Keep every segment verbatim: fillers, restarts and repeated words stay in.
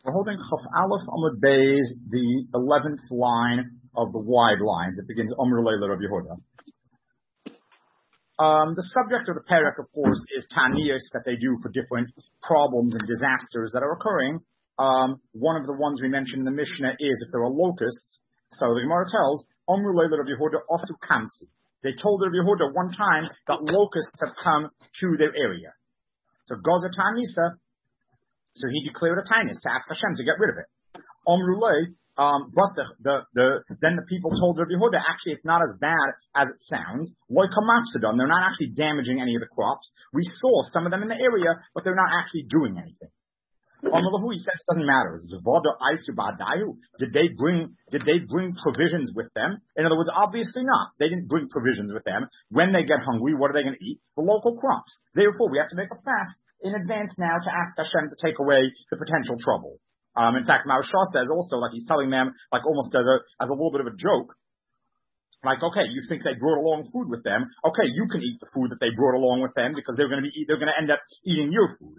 We're holding Chaf Aleph Amud Beis, the eleventh line of the wide lines. It begins Omer Leila Rav Yehuda. Um, the subject of the parak, of course, is taniyos that they do for different problems and disasters that are occurring. Um, one of the ones we mentioned in the Mishnah is if there are locusts. So the Gemara tells Omer Leila Rav Yehuda Osu Kamsi. They told Rav Yehuda one time that locusts have come to their area. So Goza Tanisa. So he declared a tinus to ask Hashem to get rid of it. Omrulay, um, but the, the, the, then the people told Rabbi Yehuda, actually it's not as bad as it sounds. Loikamapsadon, they're not actually damaging any of the crops. We saw some of them in the area, but they're not actually doing anything. Omrulahu, he says it doesn't matter. Did they bring, did they bring provisions with them? In other words, obviously not. They didn't bring provisions with them. When they get hungry, what are they going to eat? The local crops. Therefore, we have to make a fast in advance now to ask Hashem to take away the potential trouble. Um, in fact, Maharshal says also, like he's telling them, like almost as a, as a little bit of a joke, like, okay, you think they brought along food with them. Okay, you can eat the food that they brought along with them because they're going to be, they're going to end up eating your food.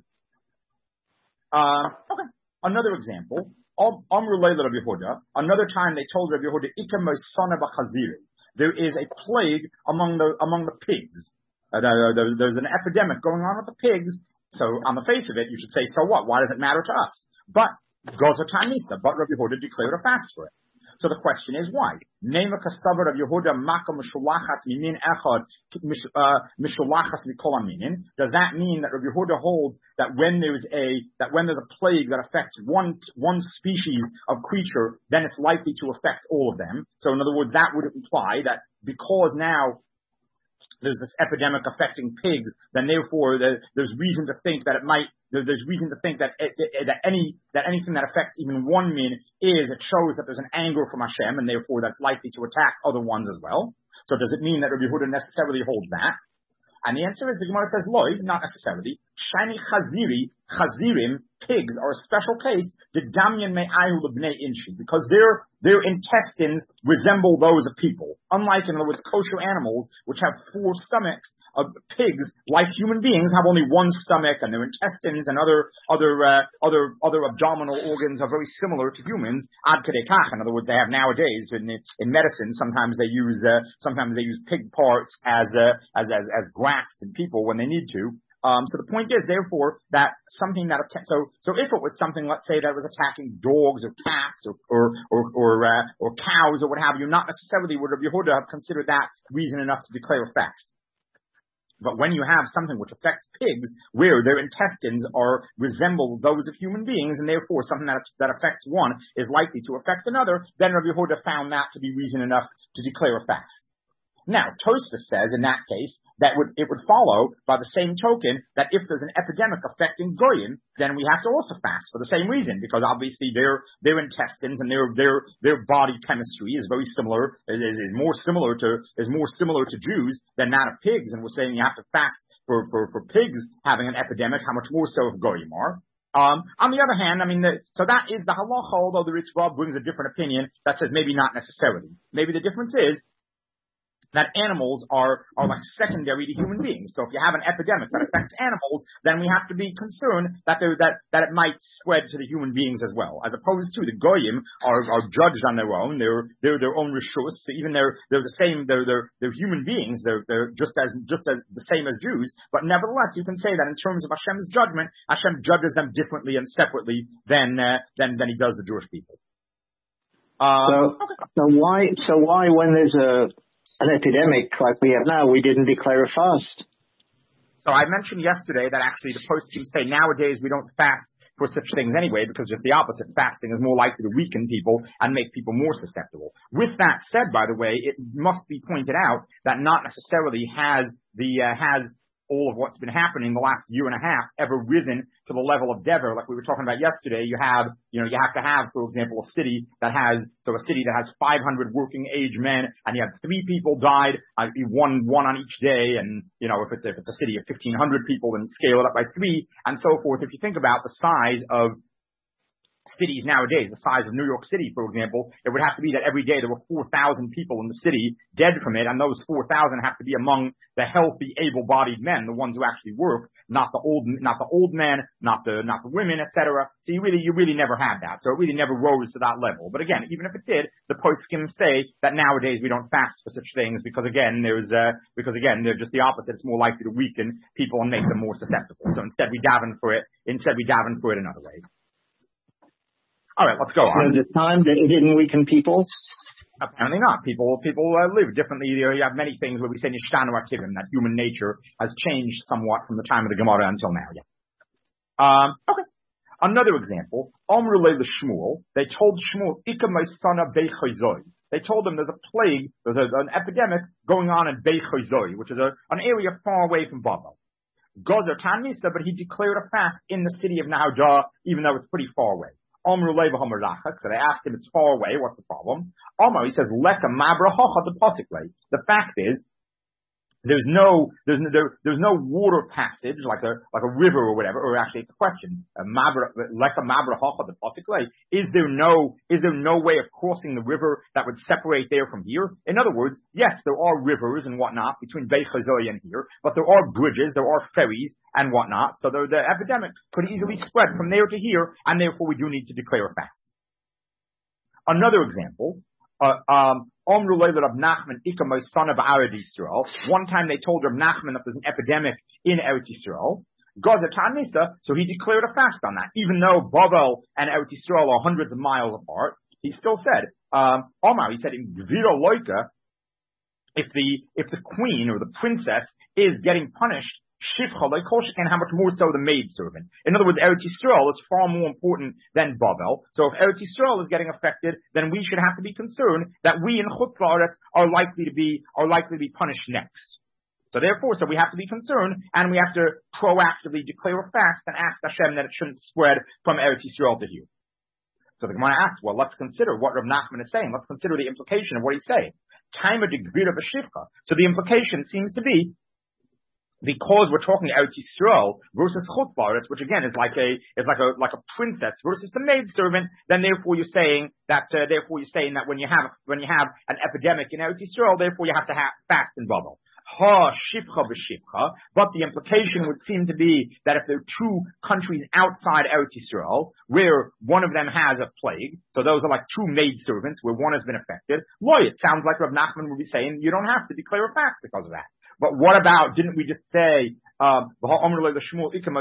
Uh, okay. Another example, Amru Leila Rav Yehuda, another time they told Rav Yehuda, Ika Mosana B'Chaziri. There is a plague among the, among the pigs. Uh, there, there, there's an epidemic going on with the pigs. So on the face of it, you should say, so what? Why does it matter to us? But Goza Tanisa, but Rav Yehuda declared a fast for it. So the question is why? Nema kasavar Rav Yehuda maka mishulachas mimin echad mishulachas mikol aminin. Does that mean that Rav Yehuda holds that when there's a that when there's a plague that affects one one species of creature, then it's likely to affect all of them? So in other words, that would imply that because now there's this epidemic affecting pigs, then therefore the, there's reason to think that it might, there, there's reason to think that it, it, that any, that anything that affects even one min is, it shows that there's an anger from Hashem, and therefore that's likely to attack other ones as well. So does it mean that Rabbi Yehuda necessarily holds that? And the answer is, the Gemara says, loy, not necessarily. Shani chaziri, chazirim, pigs are a special case, the damyan me'ayu lebnei inshi, because their, their intestines resemble those of people. Unlike, in other words, kosher animals, which have four stomachs, uh, pigs, like human beings, have only one stomach, and their intestines and other, other, uh, other, other abdominal organs are very similar to humans. Ad kadei kach, in other words, they have nowadays, in, in medicine, sometimes they use, uh, sometimes they use pig parts as, uh, as, as, as grafts in people when they need to. Um, so the point is, therefore, that something that, so, so if it was something, let's say, that was attacking dogs or cats or, or, or, or, uh, or cows or what have you, not necessarily would Rabbi Yehuda have considered that reason enough to declare a fast. But when you have something which affects pigs, where their intestines are, resemble those of human beings, and therefore something that, that affects one is likely to affect another, then Rabbi Yehuda found that to be reason enough to declare a fast. Now, Tosfos says in that case that would, it would follow by the same token that if there's an epidemic affecting Goyim, then we have to also fast for the same reason, because obviously their their intestines and their their their body chemistry is very similar, is, is more similar to is more similar to Jews than that of pigs, and we're saying you have to fast for for, for pigs having an epidemic. How much more so if Goyim are? Um, on the other hand, I mean, the, so that is the halacha, although the Ritzvah brings a different opinion that says maybe not necessarily. Maybe the difference is that animals are, are like secondary to human beings. So if you have an epidemic that affects animals, then we have to be concerned that there, that, that it might spread to the human beings as well. As opposed to the Goyim are, are judged on their own. They're, they're their own rishus. So even they're, they're the same, they're, they're, they're human beings. They're, they're just as, just as the same as Jews. But nevertheless, you can say that in terms of Hashem's judgment, Hashem judges them differently and separately than, uh, than, than he does the Jewish people. Uh, so, okay. so why, so why when there's a, an epidemic like we have now, we didn't declare a fast? So I mentioned yesterday that actually the postscripts say nowadays we don't fast for such things anyway, because just the opposite, fasting is more likely to weaken people and make people more susceptible. With that said, by the way, it must be pointed out that not necessarily has the uh, has all of what's been happening the last year and a half ever risen to the level of Dever, like we were talking about yesterday. You have, you know, you have to have, for example, a city that has, so a city that has five hundred working age men, and you have three people died, uh, one, one on each day, and, you know, if it's, if it's a city of fifteen hundred people, then scale it up by three, and so forth. If you think about the size of cities nowadays, the size of New York City, for example, it would have to be that every day there were four thousand people in the city dead from it, and those four thousand have to be among the healthy, able-bodied men, the ones who actually work. not the old, not the old men, not the, not the women, et cetera. So you really, you really never had that. So it really never rose to that level. But again, even if it did, the poskim say that nowadays we don't fast for such things because again, there's, uh, because again, they're just the opposite. It's more likely to weaken people and make them more susceptible. So instead we daven for it, instead we daven for it in other ways. All right, let's go on. So the time that it didn't weaken people? Apparently not. People, people uh, live differently. You have many things where we say nishtanu ativim, that human nature has changed somewhat from the time of the Gemara until now. Yeah. Um, okay. Another example. Omru le Shmuel. They told Shmuel, Ika Maisana Beichozoi. They told him there's a plague, there's a, an epidemic going on in Beichozoi, which is a, an area far away from Babel. Gozer Tanmisa, but he declared a fast in the city of Nahadah, even though it's pretty far away. Omru le v'homerachak. So they asked him, it's far away, what's the problem? Omar, he says, Leka mabra hocha the posikle. The fact is, there's no, there's no, there, there's no water passage, like a, like a river or whatever, or actually it's a question. Mabra, Leka mabra hocha the posikle. Is there no, is there no way of crossing the river that would separate there from here? In other words, yes, there are rivers and whatnot between Beit Chazoi and here, but there are bridges, there are ferries and whatnot. So the, the epidemic could easily spread from there to here, and therefore we do need to declare a fast. Another example, uh, um, One time they told Rav Nachman that there's an epidemic in Eretz Yisrael. So he declared a fast on that. Even though Babel and Eretz Yisrael are hundreds of miles apart, he still said, um, Omar, he said, in Gvira Loika, if the, if the queen or the princess is getting punished, Shifcha, and how much more so the maidservant. In other words, Eretz Yisrael is far more important than Babel. So if Eretz Yisrael is getting affected, then we should have to be concerned that we in Chutz La'aretz are likely to be, are likely to be punished next. So therefore, so we have to be concerned, and we have to proactively declare a fast and ask Hashem that it shouldn't spread from Eretz Yisrael to here. So the Gemara asks, well, let's consider what Rav Nachman is saying. Let's consider the implication of what he's saying. Time of Gvira v'Shifcha. So the implication seems to be, because we're talking Eretz Yisrael versus Chutz La'aretz, which again is like a is like a like a princess versus the maidservant, then therefore you're saying that uh, therefore you're saying that when you have when you have an epidemic in Eretz Yisrael, therefore you have to have fast in Babel. Ha shivcha b'shivcha, but the implication would seem to be that if there are two countries outside Eretz Yisrael where one of them has a plague, so those are like two maidservants where one has been affected, well, it sounds like Rav Nachman would be saying you don't have to declare a fast because of that. But what about, didn't we just say, um, didn't we just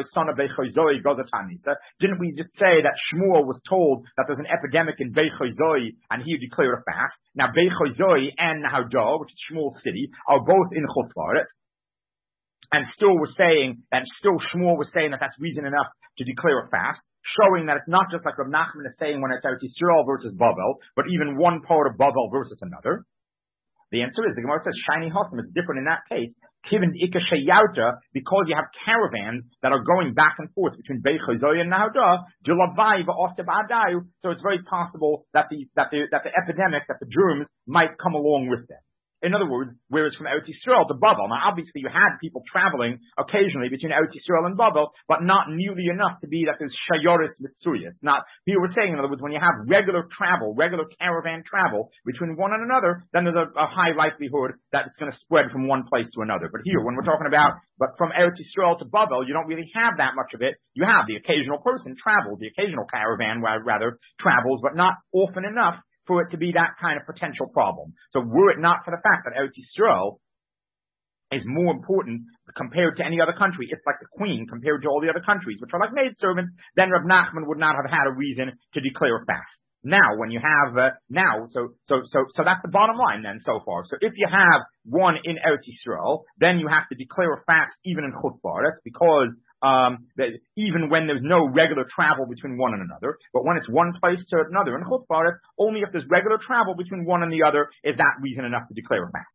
say that Shmuel was told that there's an epidemic in Beit Chozoi and he declared a fast? Now Beit Chozoi and Nahadah, which is Shmuel's city, are both in Chutz La'aretz. And still we're saying, and still Shmuel was saying that that's reason enough to declare a fast, showing that it's not just like Rav Nachman is saying when it's Eretz Yisrael versus Babel, but even one part of Babel versus another. The answer is, the Gemara says, shiny Hossam is different in that case. Kiven Ika Sheyauta, because you have caravans that are going back and forth between Beit Chozoi and Nahadah, Julavai v'Oseb Adayu, so it's very possible that the, that the, that the epidemic, that the germs might come along with them. In other words, whereas from Eretz Yisrael to Babel, now obviously you had people traveling occasionally between Eretz Yisrael and Babel, but not nearly enough to be that there's shayoris mitzuya. It's not, people were saying, in other words, when you have regular travel, regular caravan travel between one and another, then there's a, a high likelihood that it's going to spread from one place to another. But here, when we're talking about, but from Eretz Yisrael to Babel, you don't really have that much of it. You have the occasional person travel, the occasional caravan rather travels, but not often enough for it to be that kind of potential problem. So were it not for the fact that Eretz Yisrael is more important compared to any other country, it's like the queen compared to all the other countries, which are like maidservants, then Rav Nachman would not have had a reason to declare a fast. Now, when you have, uh, now, so, so, so, so that's the bottom line then so far. So if you have one in Eretz Yisrael, then you have to declare a fast even in Chutz La'aretz, because Um, that even when there's no regular travel between one and another, but when it's one place to another in Chutz La'aretz, only if there's regular travel between one and the other is that reason enough to declare a fast.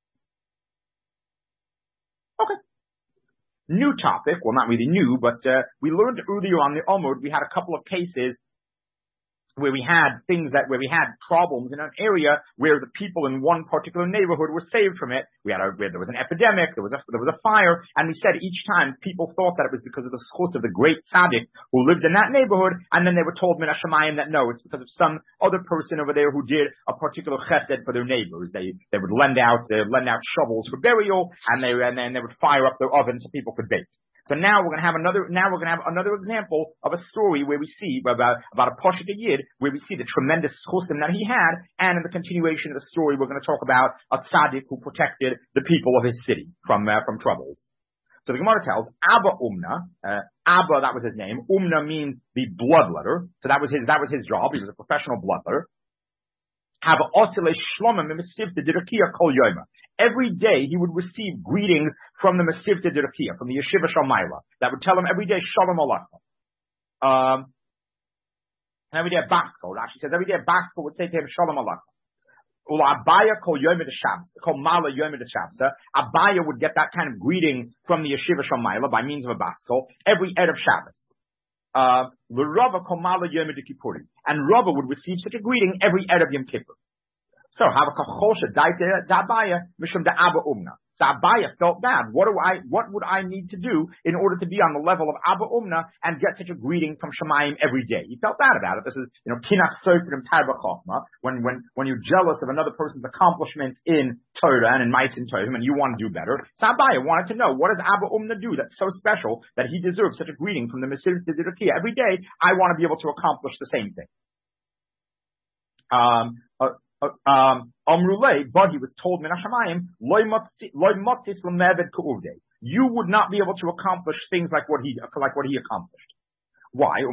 Okay. New topic, well not really new, but uh, we learned earlier on the Omud, we had a couple of cases where we had things that, where we had problems in an area where the people in one particular neighborhood were saved from it. We had a, where there was an epidemic, there was a, there was a fire, and we said each time people thought that it was because of the schus of the great tzaddik who lived in that neighborhood, and then they were told min hashamayim that no, it's because of some other person over there who did a particular chesed for their neighbors. They, they would lend out, they would lend out shovels for burial, and they, and then they would fire up their oven so people could bake. So now we're going to have another, now we're going to have another example of a story where we see about, about a Pashut Yid, where we see the tremendous chusim that he had, and in the continuation of the story, we're going to talk about a tzaddik who protected the people of his city from, uh, from troubles. So the Gemara tells, Abba Umna, uh, Abba, that was his name. Umna means the bloodletter. So that was his, that was his job. He was a professional bloodletter. Have osile shlomim misivta dirakia kol yoima. Every day he would receive greetings from the Masivta dirakia, from the Yeshiva Shalmaila, that would tell him every day Shalom Aleichem. Um, and every day a Basko, actually says every day a Basko would say to him Shalom Aleichem. Ula Abaya kol yoima de Shabbos, kol mala yoima de Shabbos. Abaya would get that kind of greeting from the Yeshiva Shalmaila by means of a Basko every Erev Shabbos. Uh, Rava kol mala yoima de Kippurim. And Rava would receive such a greeting every Erev Yom Kippur. So, have a kachosha daite dabaya mishum da Abba Umna. So Abaya felt bad. What do I, what would I need to do in order to be on the level of Abba Umna and get such a greeting from Shemayim every day? He felt bad about it. This is, you know, kinach sofirim tarba chachma. When, when, when you're jealous of another person's accomplishments in Torah and in Ma'asim Tovim and you want to do better. So Abaya wanted to know, what does Abba Umna do that's so special that he deserves such a greeting from the Masivta Dirakia every day? I want to be able to accomplish the same thing. Um, uh, Um, Amrulay, but he was told, you would not be able to accomplish things like what he, like what he accomplished. Why?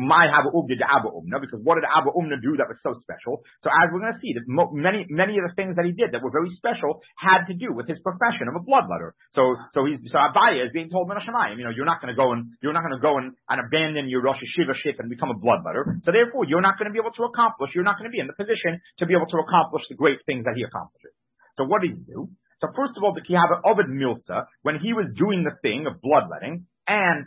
Because what did Abba Umna do that was so special? So as we're going to see, that many, many of the things that he did that were very special had to do with his profession of a bloodletter. So, so he's, so Abaya is being told, you know, you're not going to go and, you're not going to go and, and abandon your Rosh Hashiva ship and become a bloodletter. So therefore, you're not going to be able to accomplish, you're not going to be in the position to be able to accomplish the great things that he accomplishes. So what did he do? So first of all, the Kihava Ovid Milsa, when he was doing the thing of bloodletting, and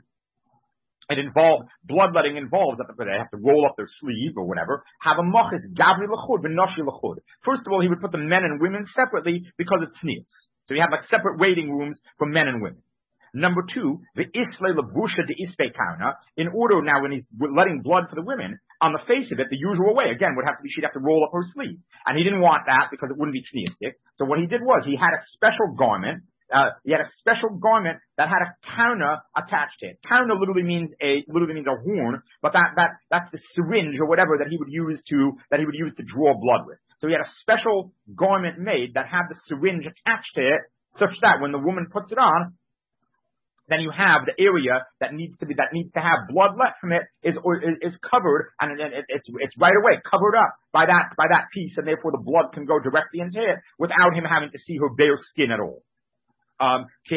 it involved, bloodletting involves that they have to roll up their sleeve or whatever. Have a machis, gavri lachud, v'noshi lachud. First of all, he would put the men and women separately because it's tznius. So he had like separate waiting rooms for men and women. Number two, the isle labusha de ispe kauna. In order now, when he's letting blood for the women, on the face of it, the usual way again would have to be she'd have to roll up her sleeve, and he didn't want that because it wouldn't be tzniustic. So what he did was he had a special garment. Uh, he had a special garment that had a kauna attached to it. Kauna literally means a, literally means a horn, but that, that, that's the syringe or whatever that he would use to, that he would use to draw blood with. So he had a special garment made that had the syringe attached to it, such that when the woman puts it on, then you have the area that needs to be, that needs to have blood left from it is, or, is covered, and it, it's, it's right away covered up by that, by that piece, and therefore the blood can go directly into it without him having to see her bare skin at all. Um, so,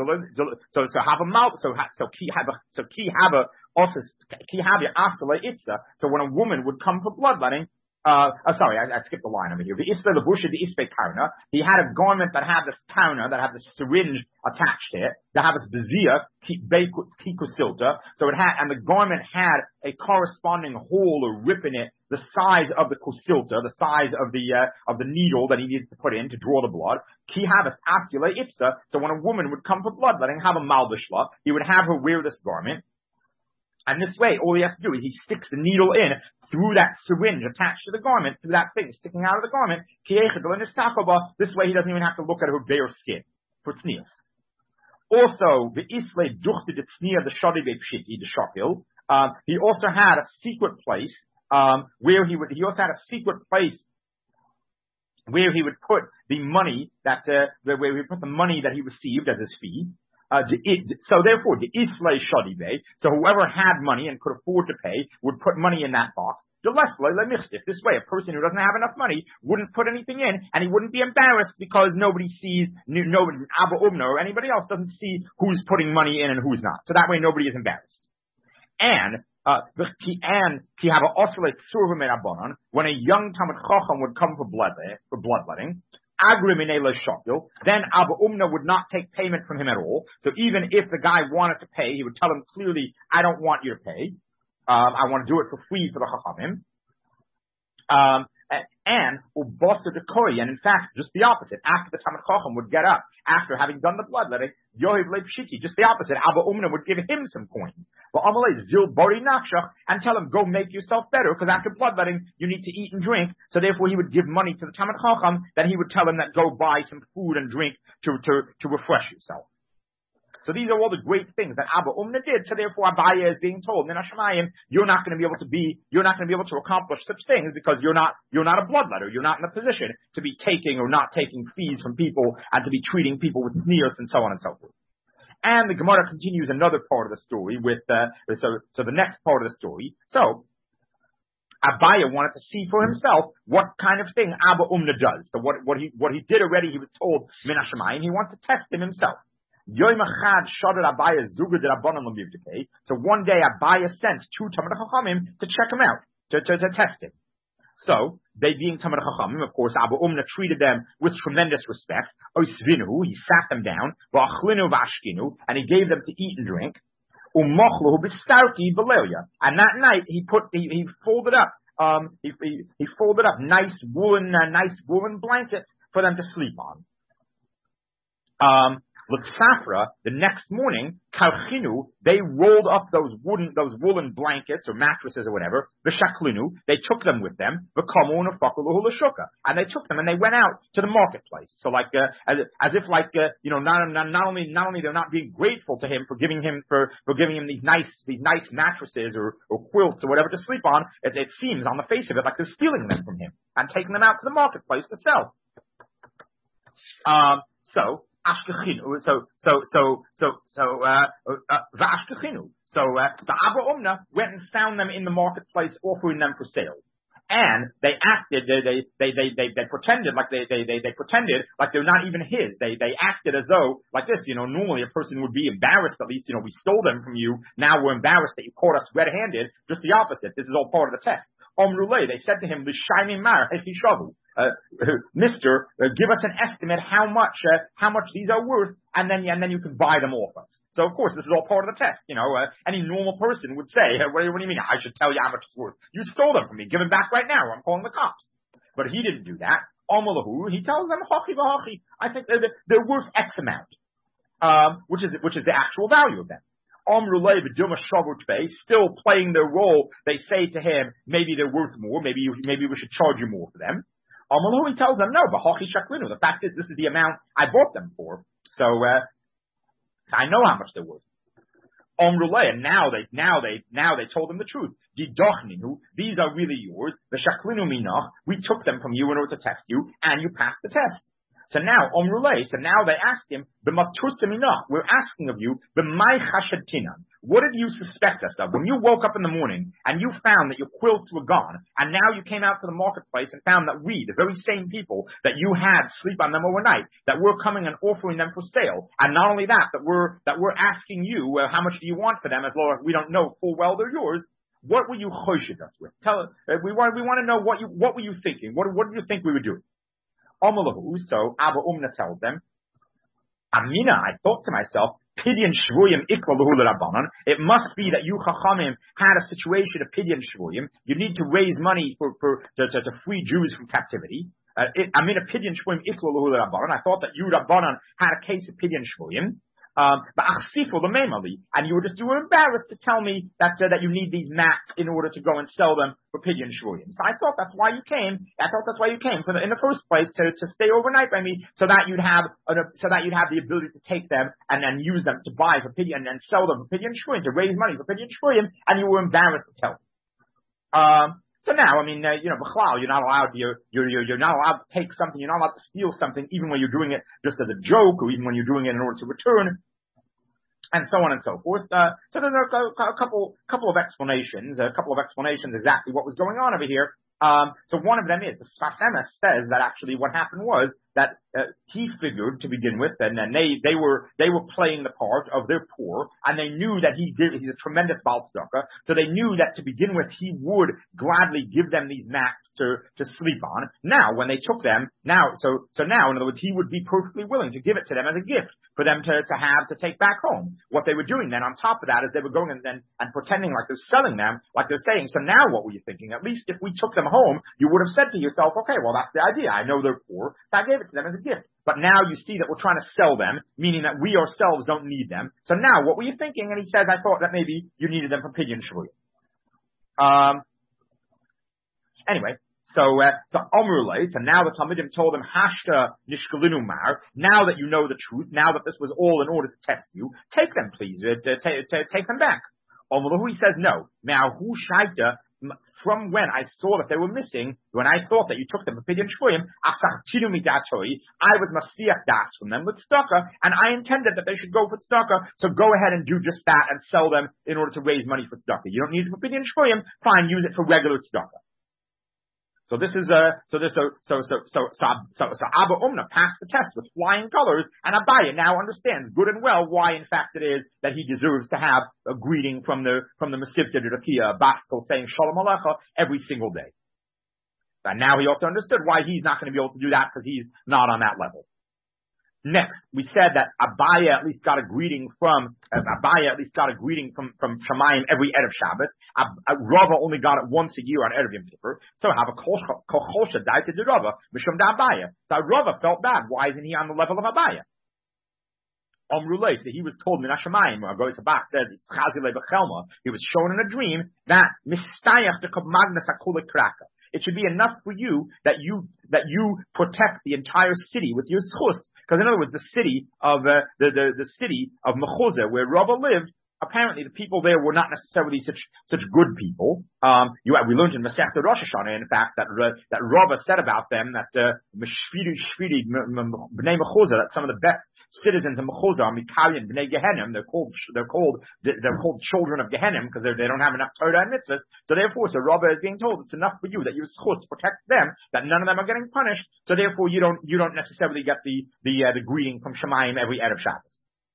so have a mouth, so, so ki have a, so ki have a, also, ki have a asala itza. So when a woman would come for bloodletting, uh, oh, sorry, I, I skipped the line over here. The isla lebusha, the ispe kauna. He had a garment that had this kauna, that had this syringe attached to it, that had this bezia, kikusilta. So it had, and the garment had a corresponding hole or rip in it, the size of the kusilta, the size of the, uh, of the needle that he needed to put in to draw the blood. Ki havas ascula ipsa. So when a woman would come for bloodletting, have a malbishla, he would have her wear this garment. And this way, all he has to do is he sticks the needle in through that syringe attached to the garment, through that thing sticking out of the garment. This way he doesn't even have to look at her bare skin for tznius. Also, the isle duchte de tznia the shadive pshiti the shapil. Um, he also had a secret place um, where he would. He also had a secret place where he would put the money that uh, where he put the money that he received as his fee. Uh, so therefore, the Islay Shadive, so whoever had money and could afford to pay would put money in that box. This way, a person who doesn't have enough money wouldn't put anything in, and he wouldn't be embarrassed because nobody sees, nobody, Abba Umna or anybody else doesn't see who's putting money in and who's not. So that way, nobody is embarrassed. And uh, the and to have an oscillate survum in Abanon, when a young Talmid Chacham would come for blood for bloodletting. Then Abba Umna would not take payment from him at all. So even if the guy wanted to pay, he would tell him clearly, I don't want you to pay. Um, I want to do it for free for the Chachamim. Um, and Ubasa Dekoi, and in fact, just the opposite. After the Talmid Chacham would get up, after having done the bloodletting, Yohiv Leib Shiki, just the opposite. Abba Umna would give him some coins. Well, Amalei Zil Bori Nakshach, and tell him, go make yourself better, because after bloodletting, you need to eat and drink. So therefore, he would give money to the Talmid Chacham, that he would tell him that go buy some food and drink to, to, to refresh yourself. So these are all the great things that Abba Umna did. So therefore Abaya is being told, Min Hashemayim, you're not going to be able to be, you're not going to be able to accomplish such things because you're not, you're not a bloodletter. You're not in a position to be taking or not taking fees from people and to be treating people with sneers and so on and so forth. And the Gemara continues another part of the story with, uh, so, so the next part of the story. So, Abaya wanted to see for himself what kind of thing Abba Umna does. So what, what he, what he did already, he was told, Min Hashemayim, he wants to test him himself. So one day Abaya sent two Talmidei Chachamim to check him out, to, to, to test him. So, they being Talmidei Chachamim, of course, Abba Umna treated them with tremendous respect. Oisvinu, he sat them down, v'achlinu v'ashkinu, and he gave them to eat and drink. Umochlu b'starki b'lelia. And that night, he put, he, he folded up, um, he, he, he folded up nice woolen, uh, nice woolen blankets for them to sleep on. Um, L'tzafra, the next morning, Kalchinu, they rolled up those wooden, those woolen blankets or mattresses or whatever, V'shaklinu, they took them with them, V'kamun u'fakuluhu l'shuka, and they took them and they went out to the marketplace. So like, uh, as, as if like, uh, you know, not, not, not only, not only they're not being grateful to him for giving him, for, for giving him these nice, these nice mattresses or, or quilts or whatever to sleep on, it, it seems on the face of it like they're stealing them from him and taking them out to the marketplace to sell. Um, so, Ashkechinu, so, so, so, so, so, uh, uh, V'ashkechinu. So, uh, so Abba Umna went and found them in the marketplace offering them for sale. And they acted, they, they, they, they, they, they pretended like they, they, they, they pretended like they're not even his. They, they acted as though, like this, you know, normally a person would be embarrassed, at least, you know, we stole them from you. Now we're embarrassed that you caught us red-handed. Just the opposite. This is all part of the test. Omruleh, they said to him, L'shayim mar hechishavu. Uh, Mister, uh, give us an estimate how much, uh, how much these are worth, and then, and then you can buy them off us. So of course, this is all part of the test. You know, uh, any normal person would say, uh, what, what do you mean? I should tell you how much it's worth. You stole them from me. Give them back right now, or I'm calling the cops. But he didn't do that. Amalahu, he tells them, Hachi v'hachi. I think they're, they're worth X amount, um, which is, which is the actual value of them. Omruleh v'duma shavutbei, still playing their role. They say to him, maybe they're worth more. Maybe you, maybe we should charge you more for them. Amalu, he tells them, no, but Hachi Shaklinu. The fact is, this is the amount I bought them for. So, uh, I know how much they're worth. Omruleh, and now they, now they, now they told him the truth. Didochninu, these are really yours. The Shaklinu minach, we took them from you in order to test you, and you passed the test. So now, Omruleh, so now they asked him, B'maturta minach, we're asking of you, B'mai chashadtinan. What did you suspect us of? When you woke up in the morning and you found that your quilts were gone, and now you came out to the marketplace and found that we, the very same people that you had sleep on them overnight, that we're coming and offering them for sale, and not only that, that we're that we're asking you, well, how much do you want for them? As long as we don't know full well they're yours. What were you choshed us with? Tell us. Uh, we want we want to know what you what were you thinking? What what did you think we were doing? Amalahu. So Abba Umna tells them, Amina, I thought to myself, Pidyon Shvuyim ikla lahu l'Rabbanan. It must be that you Chachamim had a situation of Pidyon Shvuyim. You need to raise money for, for to, to, to free Jews from captivity. Uh, it, I mean, a Pidyon Shvuyim ikla lahu l'Rabbanan. I thought that you Rabbanan had a case of Pidyon Shvuyim. Um, but achsifu l'meimali, and you were just you were embarrassed to tell me that uh, that you need these mats in order to go and sell them for Pidyon Shvuyim. So I thought that's why you came. I thought that's why you came for the, in the first place to to stay overnight by me, so that you'd have uh, so that you'd have the ability to take them and then use them to buy for Pidyon and then sell them for Pidyon Shvuyim, to raise money for Pidyon Shvuyim, and you were embarrassed to tell me. Um. So now, I mean, uh, you know, b'chlal, you're not allowed, you're, you're, you're, you're not allowed to take something, you're not allowed to steal something, even when you're doing it just as a joke, or even when you're doing it in order to return, and so on and so forth. Uh, so there's a, a couple, couple of explanations, a couple of explanations exactly what was going on over here. Um, so one of them is, the Sfas Emes says that actually what happened was that uh, he figured to begin with, and then they, they were they were playing the part of their poor, and they knew that he did, he's a tremendous Baal Tzedakah, so they knew that to begin with he would gladly give them these mats to, to sleep on. Now, when they took them, now, so, so now, in other words, he would be perfectly willing to give it to them as a gift for them to, to have to take back home. What they were doing then on top of that is they were going and then, and pretending like they're selling them, like they're saying, so now what were you thinking? At least if we took them home, you would have said to yourself, okay, well that's the idea. I know they're poor, so I gave it to them as a gift. But now you see that we're trying to sell them, meaning that we ourselves don't need them. So now what were you thinking? And he says, I thought that maybe you needed them for Pidyon Shvuyim. Um, anyway, So, uh, so Omrulay, so now the Talmidim told him, Hashta Nishkalinu Mar, now that you know the truth, now that this was all in order to test you, take them please, uh, t- t- t- take them back. Omrulahu, he says no. Now, who shaita, from when I saw that they were missing, when I thought that you took them for Pidyon Shvoyim, Asachtinu Midatoi, I was Masiach Das from them with tzedakah, and I intended that they should go for tzedakah, so go ahead and do just that and sell them in order to raise money for tzedakah. You don't need it for Pidyon Shvoyim, fine, use it for regular tzedakah. So this is uh so this so so so so so so, so Abba Umna passed the test with flying colors, and Abaya now understands good and well why in fact it is that he deserves to have a greeting from the from the Mesivta Rakia Baskel saying Shalom Alecha every single day. And now he also understood why he's not going to be able to do that because he's not on that level. Next, we said that Abaya at least got a greeting from, uh, Abaya at least got a greeting from, from Shamayim every Erev Shabbos. Ab, uh, Rava only got it once a year on Erev Yom Kippur. So have a Kolchosha died to the Rava, Mishum da Abaya. So Rava felt bad. Why isn't he on the level of Abaya? Omrulay, so he was told, Minashamayim, or goes back, says, he was shown in a dream that Mistayach de Magnas Akula Kraka. It should be enough for you that you that you protect the entire city with your schus. Because in other words, the city of uh, the, the the city of Mechuzah, where Rava lived, apparently the people there were not necessarily such such good people. Um, you we learned in Masechta Rosh Hashanah, in fact, that uh, that Rava said about them that Meshvidi Shvidi Bnei Mechuzah, that some of the best citizens of Mechuzah are Mikalian Bnei Gehenim. They're called they're called they're called children of Gehenim because they don't have enough Torah and mitzvahs. So therefore, so Rava is being told it's enough for you that your schus protect them, that none of them are getting punished. So therefore, you don't you don't necessarily get the the uh, the greeting from Shemayim every Erev Shabbos.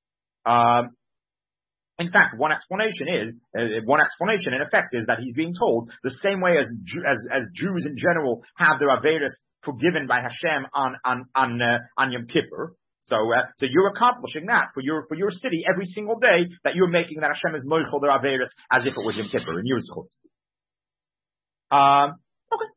Um, In fact, one explanation is, uh, one explanation in effect is that he's being told the same way as as, as Jews in general have their Averis forgiven by Hashem on on on uh, on Yom Kippur. So uh, so you're accomplishing that for your for your city every single day, that you're making that Hashem is moichel their Averis as if it was Yom Kippur in your schus. Um. Okay.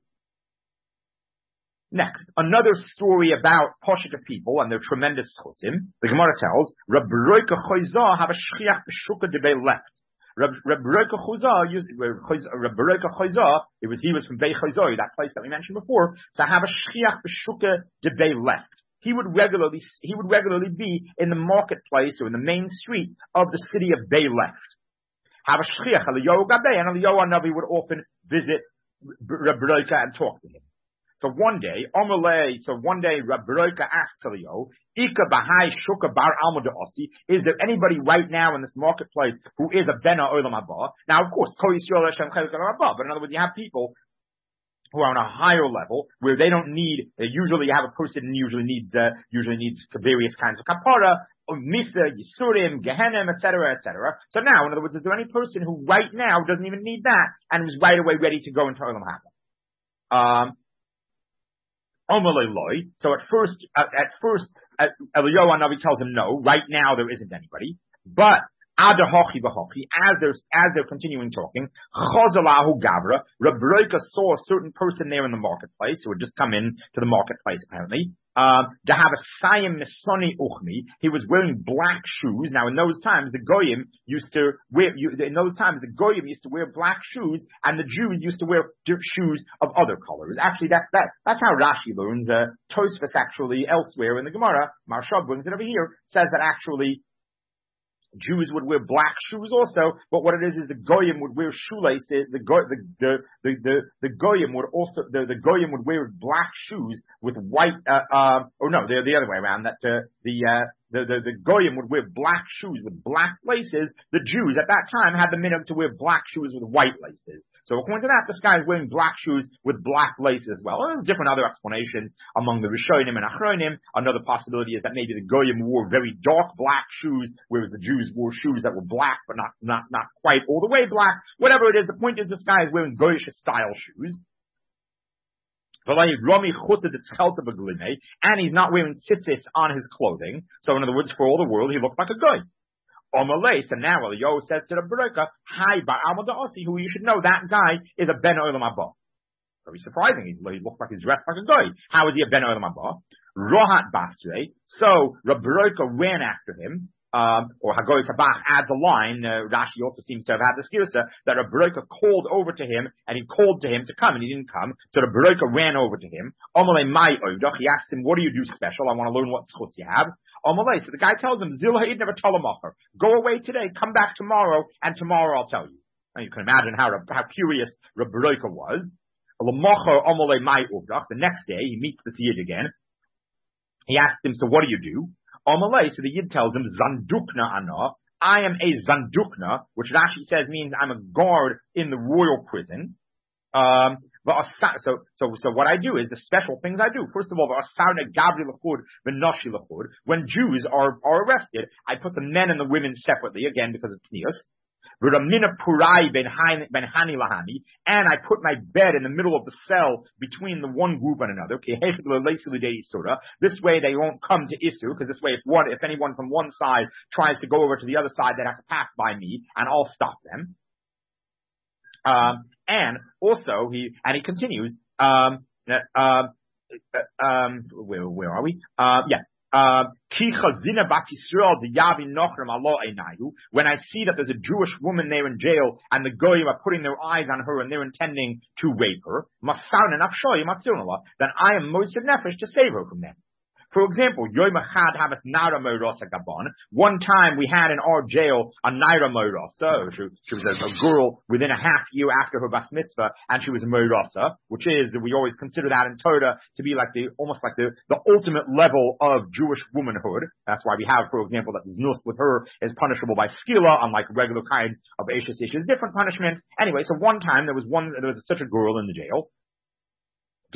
Next, another story about Poshita people and their tremendous chusim. The Gemara tells, Reb Roika Choizah have a shchiach b'shuka debei left. Reb Roika Choizah used, Reb Roika Choizah, it was, he was from Bei Choizah, that place that we mentioned before, to have a shchiach b'shuka debei left. He would regularly, he would regularly be in the marketplace or in the main street of the city of Bei left. Have a shchiach, Eliyahu Gabei, and Eliyahu Navi would often visit Reb Roika and talk to him. So one day, Omerle, so one day, Reb Roika asked Eliyahu, Ika Bahai Shuka Bar Alma Osi, is there anybody right now in this marketplace who is a Bena Olam Haba? Now, of course, Ko Yisrael Hashem Chelik Olam Haba, but in other words, you have people who are on a higher level where they don't need, uh, usually you have a person who usually needs, uh, usually needs various kinds of kapara, Misa, Yisurim, Gehenim, et cetera, et cetera. So now, in other words, is there any person who right now doesn't even need that and is right away ready to go into Olam Haba? Um, So at first, uh, at first, uh, Eliyahu Navi tells him no. Right now, there isn't anybody. But Ada hochi v'hochi, as they're as they're continuing talking, Chozalahu Gavra, Reb Roika saw a certain person there in the marketplace who had just come in to the marketplace apparently. Um, to have a sayim misoni uchmi, he was wearing black shoes. Now in those times, the goyim used to wear. You, in those times, the goyim used to wear black shoes, and the Jews used to wear shoes of other colors. Actually, that's that. That's how Rashi learns. Uh, Tosfos actually elsewhere in the Gemara, Marshav brings it over here, says that actually Jews would wear black shoes also, but what it is is the goyim would wear shoelaces. The go, the, the the the the goyim would also the the goyim would wear black shoes with white. Uh, uh or no, they're the other way around. That uh, the uh the, the the goyim would wear black shoes with black laces. The Jews at that time had the minhag to wear black shoes with white laces. So according to that, this guy is wearing black shoes with black laces as well. There's different other explanations among the Rishonim and Achronim. Another possibility is that maybe the Goyim wore very dark black shoes, whereas the Jews wore shoes that were black, but not, not, not quite all the way black. Whatever it is, the point is this guy is wearing Goyish style shoes. And he's not wearing tzitzis on his clothing. So in other words, for all the world, he looked like a Goy. Omalei, so now Eliyahu says to the Bereka, Hi, Bar Alma Da'asi, who you should know, that guy is a Ben Olam Haba. Very surprising. He, he looks like he's dressed like a guy. How is he a Ben Olam Haba? Rohat Basre. So Bereka ran after him. Um, or Hagoy Tabach adds a line, uh, Rashi also seems to have had this girsa, that a Baroka called over to him, and he called to him to come, and he didn't come, so the Baroka ran over to him. Amalei Mai Oidach, he asked him, what do you do special? I want to learn what schus you have. Amalei, so the guy tells him, Zil Ha'id never Talamacher, go away today, come back tomorrow, and tomorrow I'll tell you. Now you can imagine how, how curious Reb Baroka was. Lamacher Amalei Mai Oidach, the next day, he meets the Yid again. He asked him, so what do you do? Amalei, so the Yid tells him, Zandukna ana, I am a Zandukna, which Rashi says means I'm a guard in the royal prison. Um, so, so, so what I do is the special things I do. First of all, when Jews are, are arrested, I put the men and the women separately, again, because of Pnius. And I put my bed in the middle of the cell between the one group and another. This way they won't come to Isur, because this way if one, if anyone from one side tries to go over to the other side, they have to pass by me, and I'll stop them. Um, and also he, and he continues, um, uh, uh, um, where, where are we? Uh, yeah. Uh, when I see that there's a Jewish woman there in jail and the goyim are putting their eyes on her and they're intending to rape her, then I am moised nefesh to save her from them. For example, one time we had in our jail a Naira Moirasa. She, she was a, a girl within a half year after her Bas Mitzvah, and she was a Moirasa, which is, we always consider that in Torah to be like the, almost like the, the ultimate level of Jewish womanhood. That's why we have, for example, that Znus with her is punishable by Skila, unlike regular kind of Ashes Ishes, different punishment. Anyway, so one time there was one, there was such a girl in the jail. The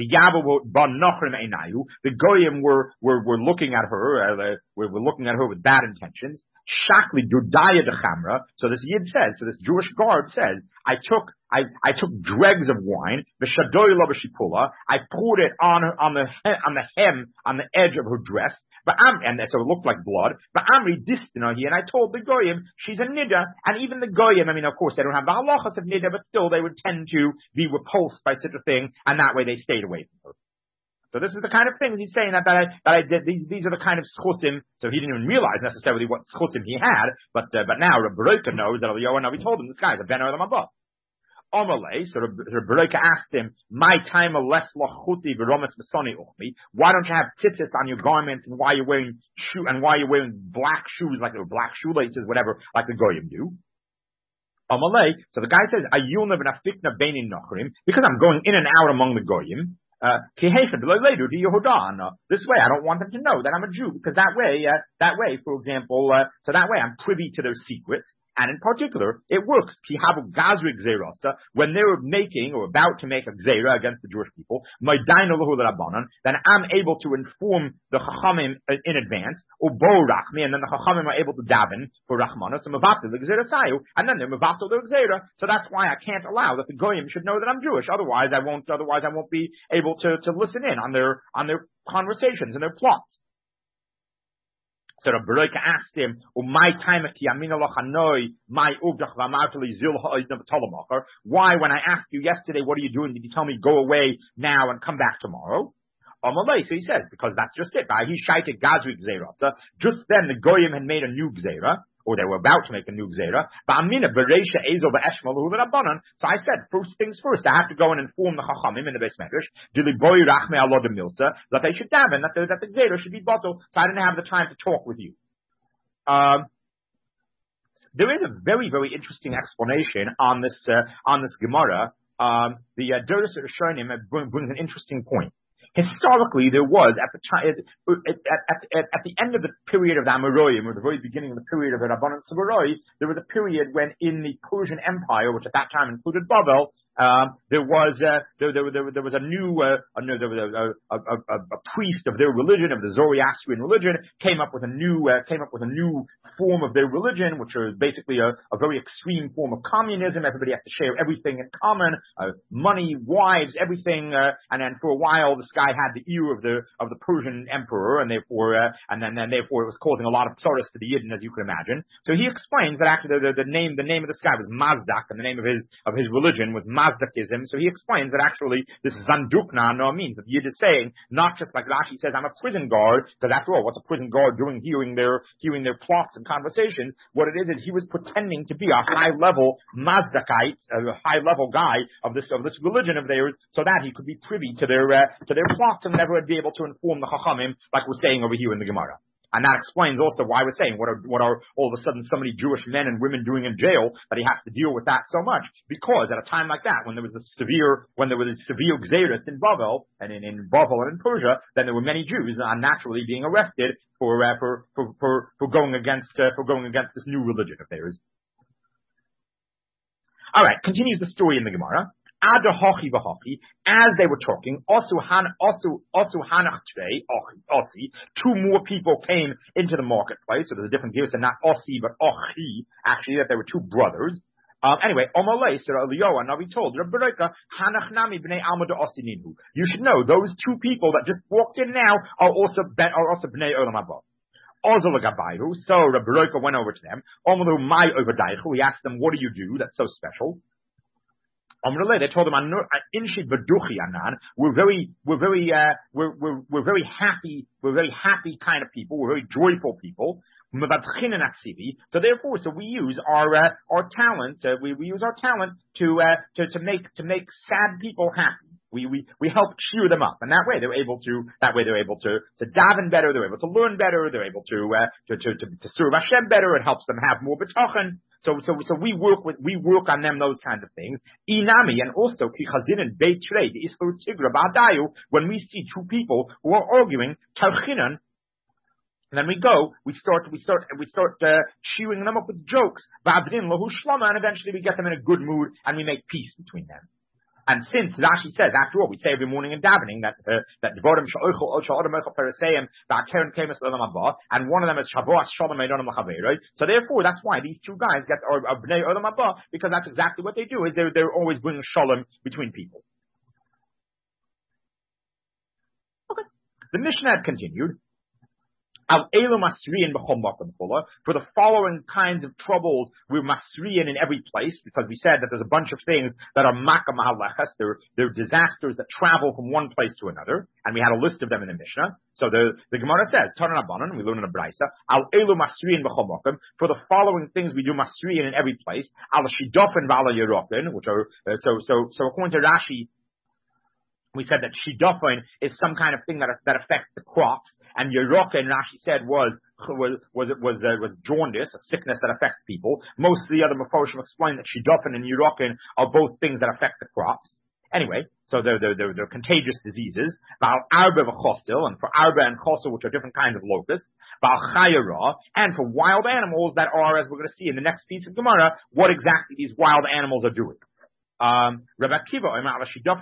goyim were, were, were looking at her, uh, were, were looking at her with bad intentions. Shakli dudaya de chamra. So this Yid says, so this Jewish guard says, I took, I, I took dregs of wine, v'shadoy lo b'shipula, I poured it on her, on the, on the hem, on the edge of her dress, but I'm, and so it looked like blood, but Amri distina here, and I told the goyim, she's a nida, and even the goyim, I mean, of course, they don't have the halachas of nida, but still they would tend to be repulsed by such a thing, and that way they stayed away from her. So this is the kind of things he's saying that, that I, that I did, these, these are the kind of schusim, so he didn't even realize necessarily what schusim he had, but, uh, but now Reb Baroka knows that Eliyahu Navi told him, this guy's a ben Olam Haba. Amalei, so Reb Baroka asked him, my time a less lachuti v'romes v'soni uchmi, why don't you have tzitzis on your garments, and why you're wearing shoe, and why you're wearing black shoes, like black shoelaces, whatever, like the goyim do? Amalei, so the guy says, ayulna v'nafikna beinin nachrim, because I'm going in and out among the goyim, Uh, this way, I don't want them to know that I'm a Jew, because that way, uh, that way, for example, uh, so that way I'm privy to their secrets, and in particular, it works. When they were making or about to make a gzeira against the Jewish people, then I'm able to inform the Chachamim in advance, and then the Chachamim are able to daven for Rachmanos, and then they're mevatel their gzeira. So that's why I can't allow that the Goyim should know that I'm Jewish. Otherwise, I won't. Otherwise, I won't be able to to listen in on their on their conversations and their plots. So the Baroka asked him, why when I asked you yesterday, what are you doing, did you tell me go away now and come back tomorrow? So he says, because that's just it. Just then the Goyim had made a new Gzeira, or they were about to make a new Gzeira. So I said, first things first, I have to go and inform the Chachamim in the Beis Medrash, that they should daven, that the, that the Gzeira should be bottled, so I didn't have the time to talk with you. Um, there is a very, very interesting explanation on this, uh, on this Gemara. Um, the uh, Doros Rishonim brings an interesting point. Historically, there was, at the time, at, at, at, at the end of the period of the Amoraim, or the very beginning of the period of the Rabbanan Savaroi, there was a period when in the Persian Empire, which at that time included Babel, Um, there was uh, there, there, there, there was a new uh, a, there was a, a, a, a priest of their religion, of the Zoroastrian religion, came up with a new uh, came up with a new form of their religion, which was basically a, a very extreme form of communism. Everybody had to share everything in common, uh, money, wives, everything. Uh, and then for a while, this guy had the ear of the of the Persian emperor, and therefore uh, and then and therefore it was causing a lot of tsaros to the Yidden, as you can imagine. So he explains that actually the, the, the name the name of this guy was Mazdak, and the name of his of his religion was Mazdak. Mazdakism. So he explains that actually this Zandukna no means that Yid is saying, not just like Rashi says, I'm a prison guard, because after all, what's a prison guard doing hearing their, hearing their plots and conversations? What it is is he was pretending to be a high level Mazdakite, a high level guy of this, of this religion of theirs, so that he could be privy to their, uh, to their plots and never be able to inform the Chachamim, like we're saying over here in the Gemara. And that explains also why we're saying, what are, what are all of a sudden so many Jewish men and women doing in jail that he has to deal with that so much? Because at a time like that, when there was a severe, when there was a severe Xeris in Bavel, and in, in Bavel and in Persia, then there were many Jews unnaturally being arrested for, uh, for, for, for, for going against, uh, for going against this new religion of theirs. Alright, continues the story in the Gemara. As they were talking, also also also Hanach Tvei, Ossi, two more people came into the marketplace. So there's a different gives, and not Ossi but Ochi. Actually, that there were two brothers. Um, anyway, Omalei, so Eliyahu, now we told Rebbeika, Hanach Nami bnei Alma Ossi Ninu. You should know those two people that just walked in now are also are also bnei Olam Haba. So Rebbeika went over to them. Omalu Mai Overdaichu. He asked them, "What do you do that's so special?" They told him, "We're very, we're very, uh, we're, we're, we're very happy. We're very happy kind of people. We're very joyful people. So therefore, so we use our uh, our talent. Uh, we we use our talent to uh, to to make to make sad people happy. We, we, we help cheer them up, and that way they're able to, that way they're able to, to daven better, they're able to learn better, they're able to, uh, to, to, to, to serve Hashem better, it helps them have more b'tachan. So, so, so we work with, we work on them, those kinds of things. Inami, and also, when we see two people who are arguing, talchinan, and then we go, we start, we start, we start, uh, cheering them up with jokes, and eventually we get them in a good mood, and we make peace between them. And since Rashi says, after all, we say every morning in davening that uh, that and one of them is Shavuos Shalom Eidonam L'Chaveiroi. So therefore, that's why these two guys get are, are Bnei Olam Haba, because that's exactly what they do. Is they're they're always bringing shalom between people. Okay. The Mishnah had continued. For the following kinds of troubles, we're masriyan in every place, because we said that there's a bunch of things that are maka mahalechas, they're, they're disasters that travel from one place to another, and we had a list of them in the Mishnah. So the, the Gemara says, Tanan Abanan, we learn in the Braisa, al elu masriyan b'chomokim, for the following things we do masriyan in every place, al shidofin v'ala yerokin, which are, uh, so, so, so according to Rashi, we said that shidofin is some kind of thing that that affects the crops, and yerokin, Rashi said, was was was was, uh, was jaundice, a sickness that affects people. Most of the other Meforshim explain that shidofin and yerokin are both things that affect the crops. Anyway, so they're they're they're, they're contagious diseases. Ba'al arba v'chosil, and for arba and chosil, which are different kinds of locusts. Ba'al chayara, and for wild animals that are, as we're going to see in the next piece of Gemara, what exactly these wild animals are doing. Um, Rabbi Akiva, Rabbi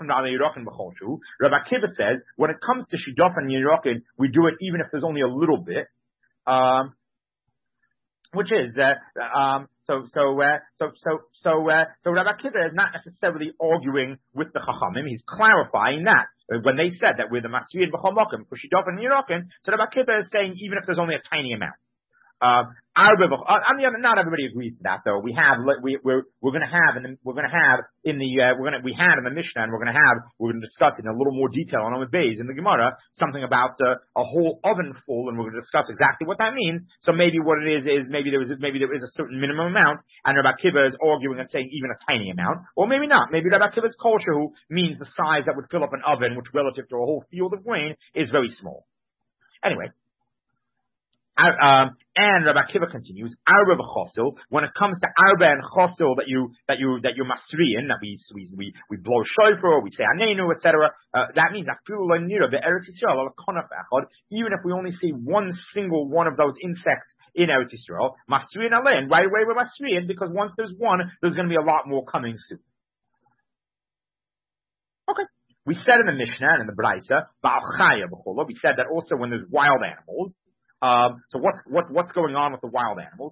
Akiva says, when it comes to shidofin and yerokin, we do it even if there's only a little bit, um, which is, uh, um, so, so, uh, so, so, so, uh, so Rabbi Akiva is not necessarily arguing with the Chachamim, he's clarifying that. When they said that we're the masriyan b'chomokim for shidofin and yerokin, so Rabbi Akiva is saying even if there's only a tiny amount. Uh, on the other, not everybody agrees to that though. We have, we, we're, we're gonna have, and we're gonna have in the, uh, we're gonna, we had in the Mishnah, and we're gonna have, we're gonna discuss in a little more detail on the Beis in the Gemara, something about, uh, a whole oven full, and we're gonna discuss exactly what that means. So maybe what it is, is maybe there was, maybe there is a certain minimum amount, and Rabbi Akiva is arguing and saying even a tiny amount, or maybe not. Maybe Rabbi Akiva's kosher who means the size that would fill up an oven, which relative to a whole field of grain is very small. Anyway. Um, and Rabbi Akiva continues, Arba v'chosil, when it comes to Arba and Chosil that you, that you, that you masriyan, that we, we, we, we blow shofar, we say Anenu, et cetera, uh, that means even if we only see one single one of those insects in Eretz Yisrael, masriyan alein, right away we're masriyan, because once there's one, there's gonna be a lot more coming soon. Okay. We said in the Mishnah and in the Braisa, we said that also when there's wild animals. Um, so what's what what's going on with the wild animals?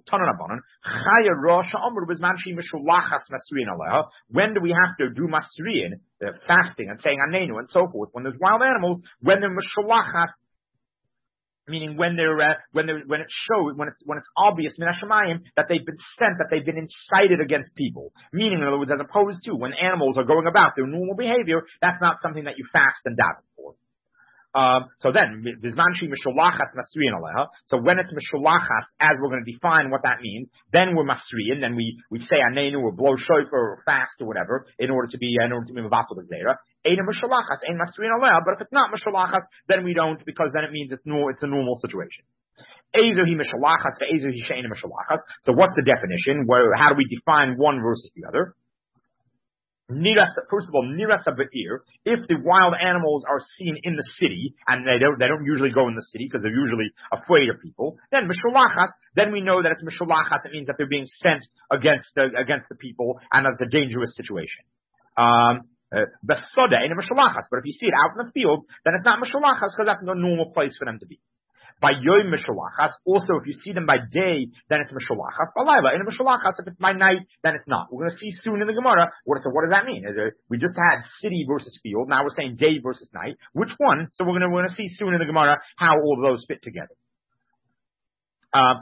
When do we have to do masriyan, uh, fasting and saying anenu and so forth? When there's wild animals, when they're meshulachas, Meaning when they're, uh, when they're, when it shows, when it's, when it's obvious, min hashamayim, that they've been sent, that they've been incited against people. Meaning, in other words, as opposed to when animals are going about their normal behavior, that's not something that you fast and daven for. Um, so then, bizmanshi misholachas masriin aleha. So when it's misholachas, as we're going to define what that means, then we're masriin, then we, we say anenu or blow shofar or fast or whatever, in order to be, in order to be mevatel the zera. Ein misholachas, ein masriin aleha, but if it's not misholachas, then we don't, because then it means it's no, it's a normal situation. Ezer hi misholachas, ezer hi she'ein misholachas. So what's the definition? Where, how do we define one versus the other? Niras, first of all, niras ba'ir. If the wild animals are seen in the city, and they don't, they don't usually go in the city because they're usually afraid of people, then misholachas, then we know that it's misholachas. It means that they're being sent against the, against the people, and that's a dangerous situation. Um, Besoda ain't a misholachas, but if you see it out in the field, then it's not misholachas because that's no normal place for them to be. By yoim misholachas, also if you see them by day, then it's misholachas. Balayla, and misholachas, if it's by night, then it's not. We're going to see soon in the Gemara. What, so what does that mean? There, we just had city versus field. Now we're saying day versus night. Which one? So we're going to we're going to see soon in the Gemara how all of those fit together. Um,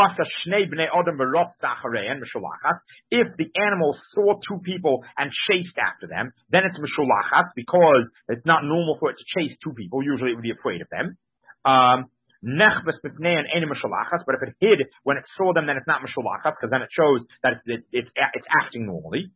if the animals saw two people and chased after them, then it's misholachas because it's not normal for it to chase two people. Usually it would be afraid of them. Um, But if it hid when it saw them, then it's not misholachas, because then it shows that it's, it, it's, it's acting normally.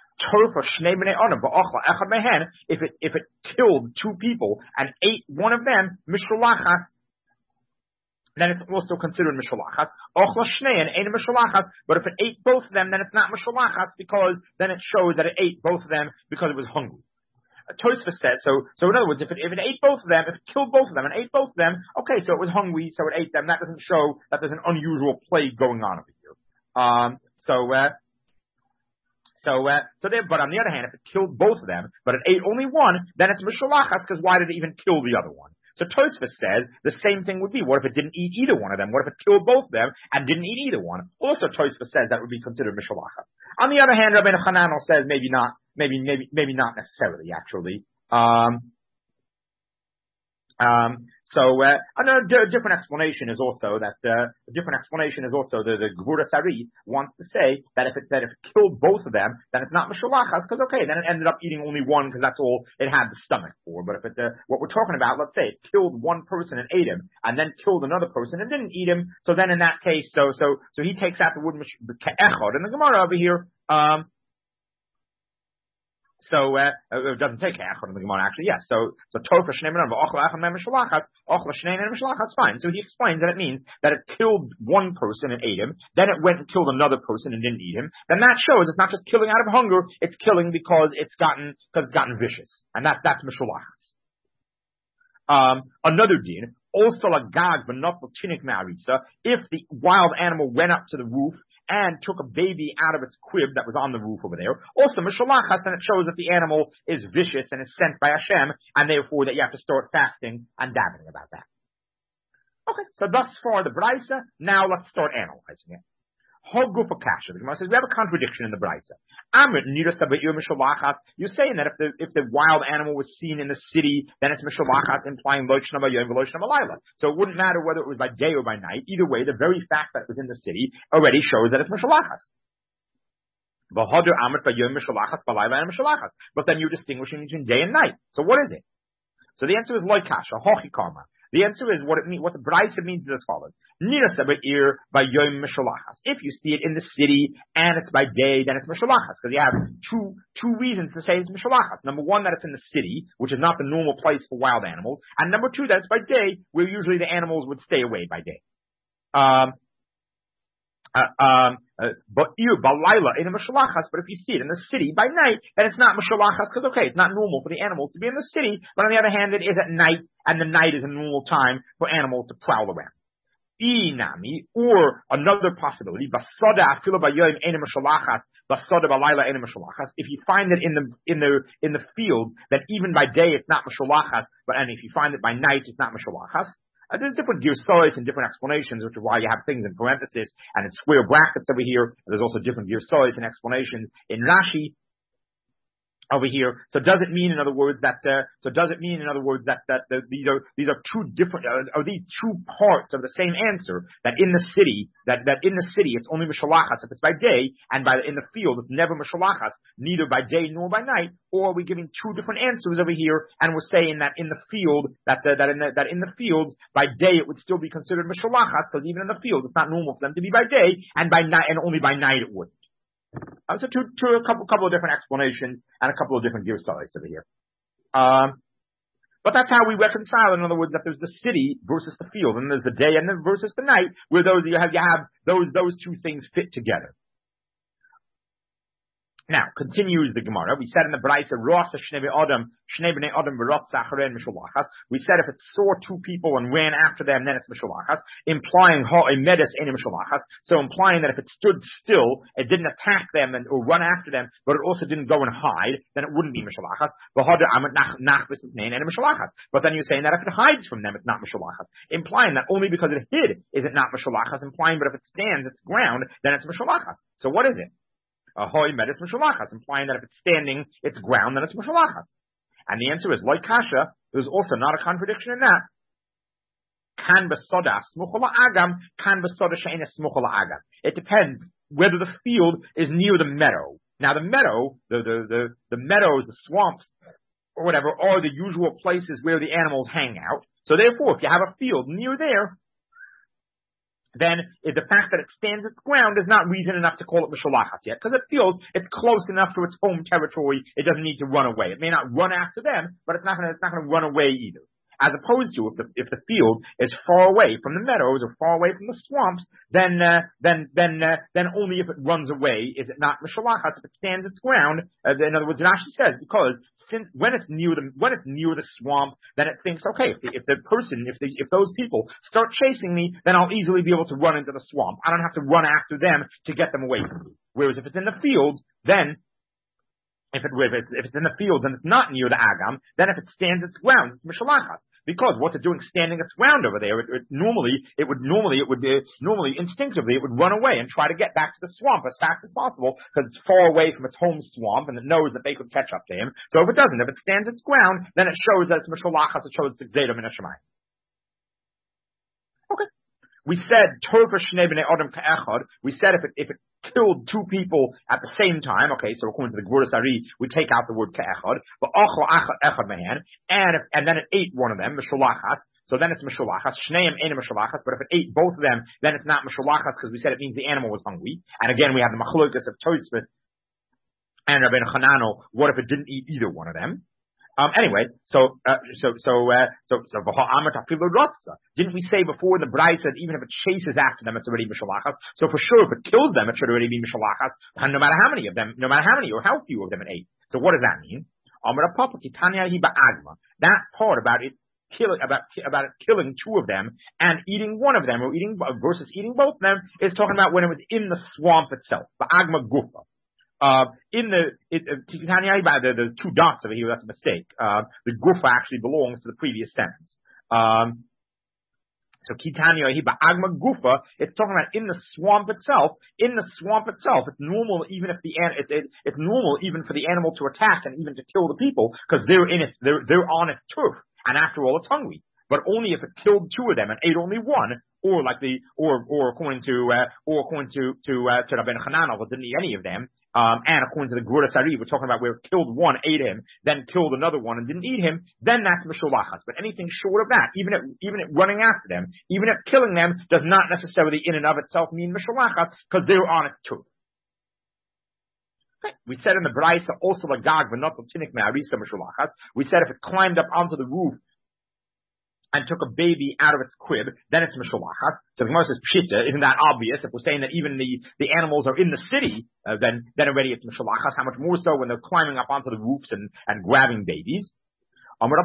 If it, if it killed two people and ate one of them, misholachas, then it's also considered misholachas. But if it ate both of them, then it's not misholachas, because then it shows that it ate both of them because it was hungry. Tosfos says, so, so in other words, if it, if it ate both of them, if it killed both of them and ate both of them, okay, so it was hungry, so it ate them. That doesn't show that there's an unusual plague going on over here. Um, so, uh, so, uh, so there, but on the other hand, if it killed both of them, but it ate only one, then it's misholachas, because why did it even kill the other one? So Tosfos says the same thing would be. What if it didn't eat either one of them? What if it killed both of them and didn't eat either one? Also Tosfos says that would be considered misholachas. On the other hand, Rabbeinu Hananel says maybe not. Maybe, maybe, maybe not necessarily, actually. Um, um, so, uh, another d- different explanation is also that, uh, a different explanation is also the, the Gvura Sari wants to say that if it, that if it killed both of them, then it's not misholachas, because okay, then it ended up eating only one, because that's all it had the stomach for. But if it, uh, what we're talking about, let's say it killed one person and ate him, and then killed another person and didn't eat him, so then in that case, so, so, so he takes out the word ke'echad, and the Gemara over here, um, So, uh, it doesn't take echad in the Gemara, actually, yes. So, so tofa shnei menar v'ochel echad mem misholachas, ochel shnei menar misholachas, fine. So he explains that it means that it killed one person and ate him, then it went and killed another person and didn't eat him. Then that shows it's not just killing out of hunger, it's killing because it's gotten, because it's gotten vicious. And that, that's misholachas. Um, another din, also a gag v'not l'tinik me'arisa, if the wild animal went up to the roof and took a baby out of its crib that was on the roof over there. Also, misholachas, and it shows that the animal is vicious and is sent by Hashem, and therefore that you have to start fasting and davening about that. Okay, so thus far the Braisa. Now let's start analyzing it. Hogufa kasha. The Gemara says we have a contradiction in the Braisa. You're saying that if the if the wild animal was seen in the city, then it's misholachas, implying lo yishna b'yom v'lo yishna b'layla. So it wouldn't matter whether it was by day or by night. Either way, the very fact that it was in the city already shows that it's misholachas. But then you're distinguishing between day and night. So what is it? So the answer is lo kasha, hochi karma. The answer is what it means. What the Braisa means is as follows: If you see it in the city and it's by day, then it's misholachas, because you have two two reasons to say it's misholachas. Number one, that it's in the city, which is not the normal place for wild animals, and number two, that it's by day, where usually the animals would stay away by day. Um, Uh, um, uh, but you, balayla, in a misholachas, but if you see it in the city by night, then it's not misholachas, because okay, it's not normal for the animals to be in the city, but on the other hand, it is at night, and the night is a normal time for animals to prowl around. Inami, or another possibility, basada afilo bayoim ena misholachas, basada balayla ena misholachas. If you find it in the in the in the field, that even by day it's not misholachas, but and if you find it by night it's not misholachas. Uh, there's different girsois and different explanations, which is why you have things in parentheses and in square brackets over here. There's also different girsois and explanations in Rashi. over here. So does it mean, in other words, that uh, so does it mean, in other words, that that the, these are these are two different uh, are these two parts of the same answer? That in the city, that that in the city it's only mishalachas if it's by day, and by in the field it's never mishalachas, neither by day nor by night. Or are we giving two different answers over here, and we're saying that in the field that the, that in the that in the field by day it would still be considered mishalachas because even in the field it's not normal for them to be by day, and by night and only by night it wouldn't. Uh, so two, two, a couple, couple of different explanations and a couple of different girsahs over here. Um, but that's how we reconcile. In other words, that there's the city versus the field, and there's the day and the versus the night, where those you have you have those those two things fit together. Now, continues the Gemara. We said in the Braisa, Rasa Shnei Adam, Shnei Bnei Adam V'Rotz Acharen Mishalachas. We said if it saw two people and ran after them, then it's Mishalachas, implying Ha'emedes Ein Mishalachas. So implying that if it stood still, it didn't attack them and, or run after them, but it also didn't go and hide, then it wouldn't be Mishalachas. But then you're saying that if it hides from them, it's not Mishalachas. Implying that only because it hid is it not Mishalachas, implying but if it stands its ground, then it's Mishalachas. So what is it? A hoy medis mishalachas, implying that if it's standing its ground, then it's mishalachas. And the answer is, like kasha, there's also not a contradiction in that. Kan besoda smuchol agam, kan besoda she'ena smuchol agam. It depends whether the field is near the meadow. Now the meadow, the, the, the, the meadows, the swamps, or whatever, are the usual places where the animals hang out. So therefore, if you have a field near there, then the fact that it stands its ground is not reason enough to call it mishalachas yet, because it feels it's close enough to its home territory. It doesn't need to run away. It may not run after them, but it's not going to, it's not going to run away either. As opposed to if the if the field is far away from the meadows or far away from the swamps, then uh, then then uh, then only if it runs away is it not mishalachas. If it stands its ground, uh, in other words, Rashi says because since when it's near the when it's near the swamp, then it thinks okay, if the, if the person if the, if those people start chasing me, then I'll easily be able to run into the swamp. I don't have to run after them to get them away from me. Whereas if it's in the field, then If, it, if, it, if it's in the fields and it's not near the agam, then if it stands its ground, it's mishalachas. Because what's it doing standing its ground over there? It, it normally, it would normally, it would be, normally, instinctively, it would run away and try to get back to the swamp as fast as possible because it's far away from its home swamp and it knows that they could catch up to him. So if it doesn't, if it stands its ground, then it shows that it's mishalachas, it shows it's gzeda min hashamayim. Okay. We said, Torva Shnei Bnei Adam Ka'echad. We said if it, if it killed two people at the same time, okay, so according to the Gvuras Ari, we take out the word Ka'echad, but Achal Echad Mehan, and if, and then it ate one of them, Mishalachas, so then it's Mishalachas. Shneim ain't Mishalachas, but if it ate both of them, then it's not Mishalachas because we said it means the animal was hungry. And again, we have the Machlokas of Tosfos and Rabbeinu Chananel, what if it didn't eat either one of them? Um, anyway, so, uh, so, so, uh, so, so, didn't we say before the Braisa said even if it chases after them, it's already mishalachas? So for sure, if it kills them, it should already be mishalachas, no matter how many of them, no matter how many or how few of them it ate. So what does that mean? That part about it killing, about, about it killing two of them and eating one of them, or eating, versus eating both of them, is talking about when it was in the swamp itself. Ba'agma gufa. Uh, in the, it, uh, the, there's two dots over here, that's a mistake. Uh, the gufa actually belongs to the previous sentence. Um, so Kitanya Hiba Agma Gufa, it's talking about in the swamp itself. In the swamp itself, it's normal even if the, it's, it, it's normal even for the animal to attack and even to kill the people, because they're in it, they're, they're on its turf, and after all, it's hungry. But only if it killed two of them and ate only one, or like the, or, or according to, uh, or according to, to, uh, to Rabbeinu Chananel, it didn't eat any of them. Um, and according to the Gvuras Ari, we're talking about where it killed one, ate him, then killed another one and didn't eat him, then that's mishalachas. But anything short of that, even it, even it running after them, even if killing them, does not necessarily in and of itself mean mishalachas, because they're on its tooth. Okay. We said in the Braisa also lagag v'not l'tinik me'arisa mishalachas. We said if it climbed up onto the roof and took a baby out of its crib, then it's mishalachas. So the Gemara says, pshita, isn't that obvious? If we're saying that even the, the animals are in the city, uh, then, then already it's mishalachas. How much more so when they're climbing up onto the roofs and, and grabbing babies? What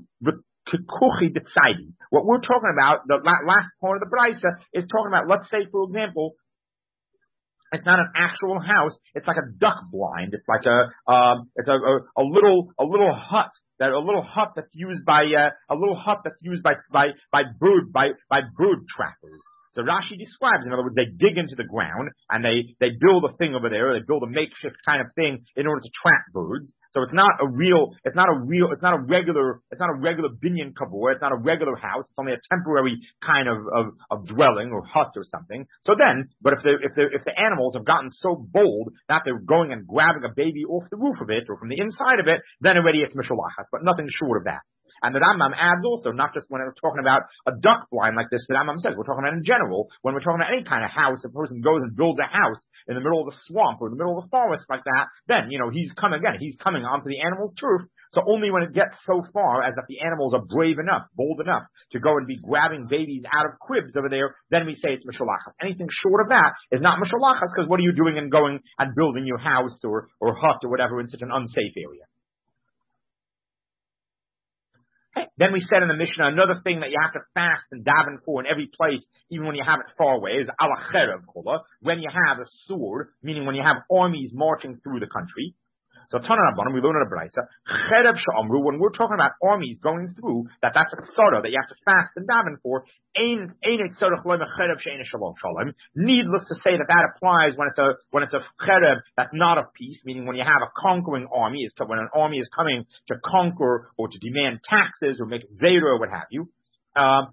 we're talking about, the last part of the Braisa, is talking about, let's say, for example, it's not an actual house. It's like a duck blind. It's like a, um, it's a, a, a little, a little hut. That a little hut that's used by uh, a little hut that's used by by by bird by by bird trappers. So Rashi describes, in other words, they dig into the ground and they they build a thing over there. Or they build a makeshift kind of thing in order to trap birds. So it's not a real, it's not a real, it's not a regular, it's not a regular binyan kavur. It's not a regular house. It's only a temporary kind of, of, of dwelling or hut or something. So then, but if the, if the, if the animals have gotten so bold that they're going and grabbing a baby off the roof of it or from the inside of it, then already it's mishalachas, but nothing short of that. And the Rambam adds also, not just when we're talking about a duck blind like this, the Rambam says, we're talking about in general, when we're talking about any kind of house, a person goes and builds a house in the middle of a swamp or in the middle of a forest like that, then, you know, he's coming again, he's coming onto the animal's turf. So only when it gets so far as that the animals are brave enough, bold enough to go and be grabbing babies out of cribs over there, then we say it's mishalachas. Anything short of that is not mishalachas, because what are you doing and going and building your house or, or hut or whatever in such an unsafe area? Okay. Then we said in the Mishnah, another thing that you have to fast and daven for in every place, even when you have it far away, is ala cherev kola, when you have a sword, meaning when you have armies marching through the country. So Tana Rabbanan, we learn in a Braisa, cherev sha'amru, when we're talking about armies going through, that that's a tzara that you have to fast and daven for, ein ein tzarech lo cherev she'ein shalom shalom. Needless to say that that applies when it's a when it's a cherev that's not of peace, meaning when you have a conquering army, is when an army is coming to conquer or to demand taxes or make zera or what have you. Um,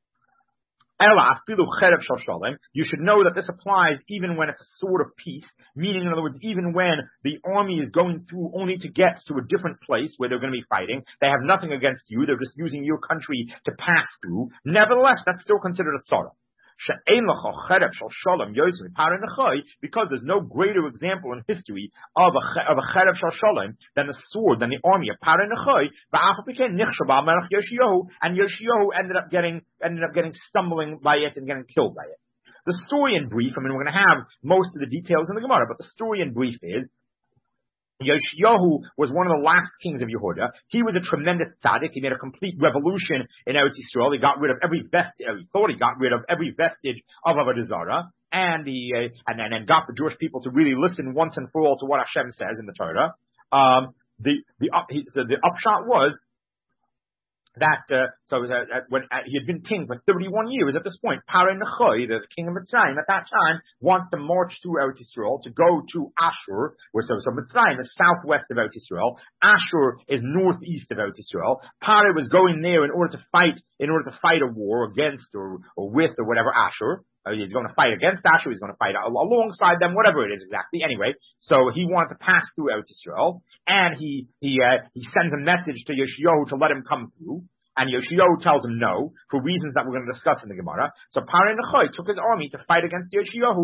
You should know that this applies even when it's a sword of peace, meaning, in other words, even when the army is going through only to get to a different place where they're going to be fighting. They have nothing against you. They're just using your country to pass through. Nevertheless, that's still considered a tzara. Because there's no greater example in history of a, of a cherev shal shalom than the sword, than the army of Parah Nechai, and Yoshiyahu ended up getting ended up getting stumbling by it and getting killed by it. The story in brief, I mean, we're going to have most of the details in the Gemara, but the story in brief is Yoshiyahu was one of the last kings of Yehuda. He was a tremendous tzaddik. He made a complete revolution in Eretz Yisrael. He got rid of every vestige, he thought he got rid of every vestige of Avodah Zarah, and he, uh, and then and got the Jewish people to really listen once and for all to what Hashem says in the Torah. Um, the, the, up, he, the, the upshot was that, uh, so that, uh, when uh, he had been king for thirty-one years at this point, Parah Nechai, the king of Mitzrayim at that time, wants to march through Eretz Yisrael to go to Ashur, where so, so Mitzrayim is southwest of Eretz Yisrael, Ashur is northeast of Eretz Yisrael. Parah was going there in order to fight, in order to fight a war against or, or with or whatever Ashur. Uh, he's going to fight against Ashur, he's going to fight alongside them, whatever it is exactly. Anyway, so he wanted to pass through Eretz Yisrael, and he, he, uh, he sends a message to Yoshiyahu to let him come through, and Yoshiyahu tells him no, for reasons that we're going to discuss in the Gemara. So Parah Nechai took his army to fight against Yoshiyahu,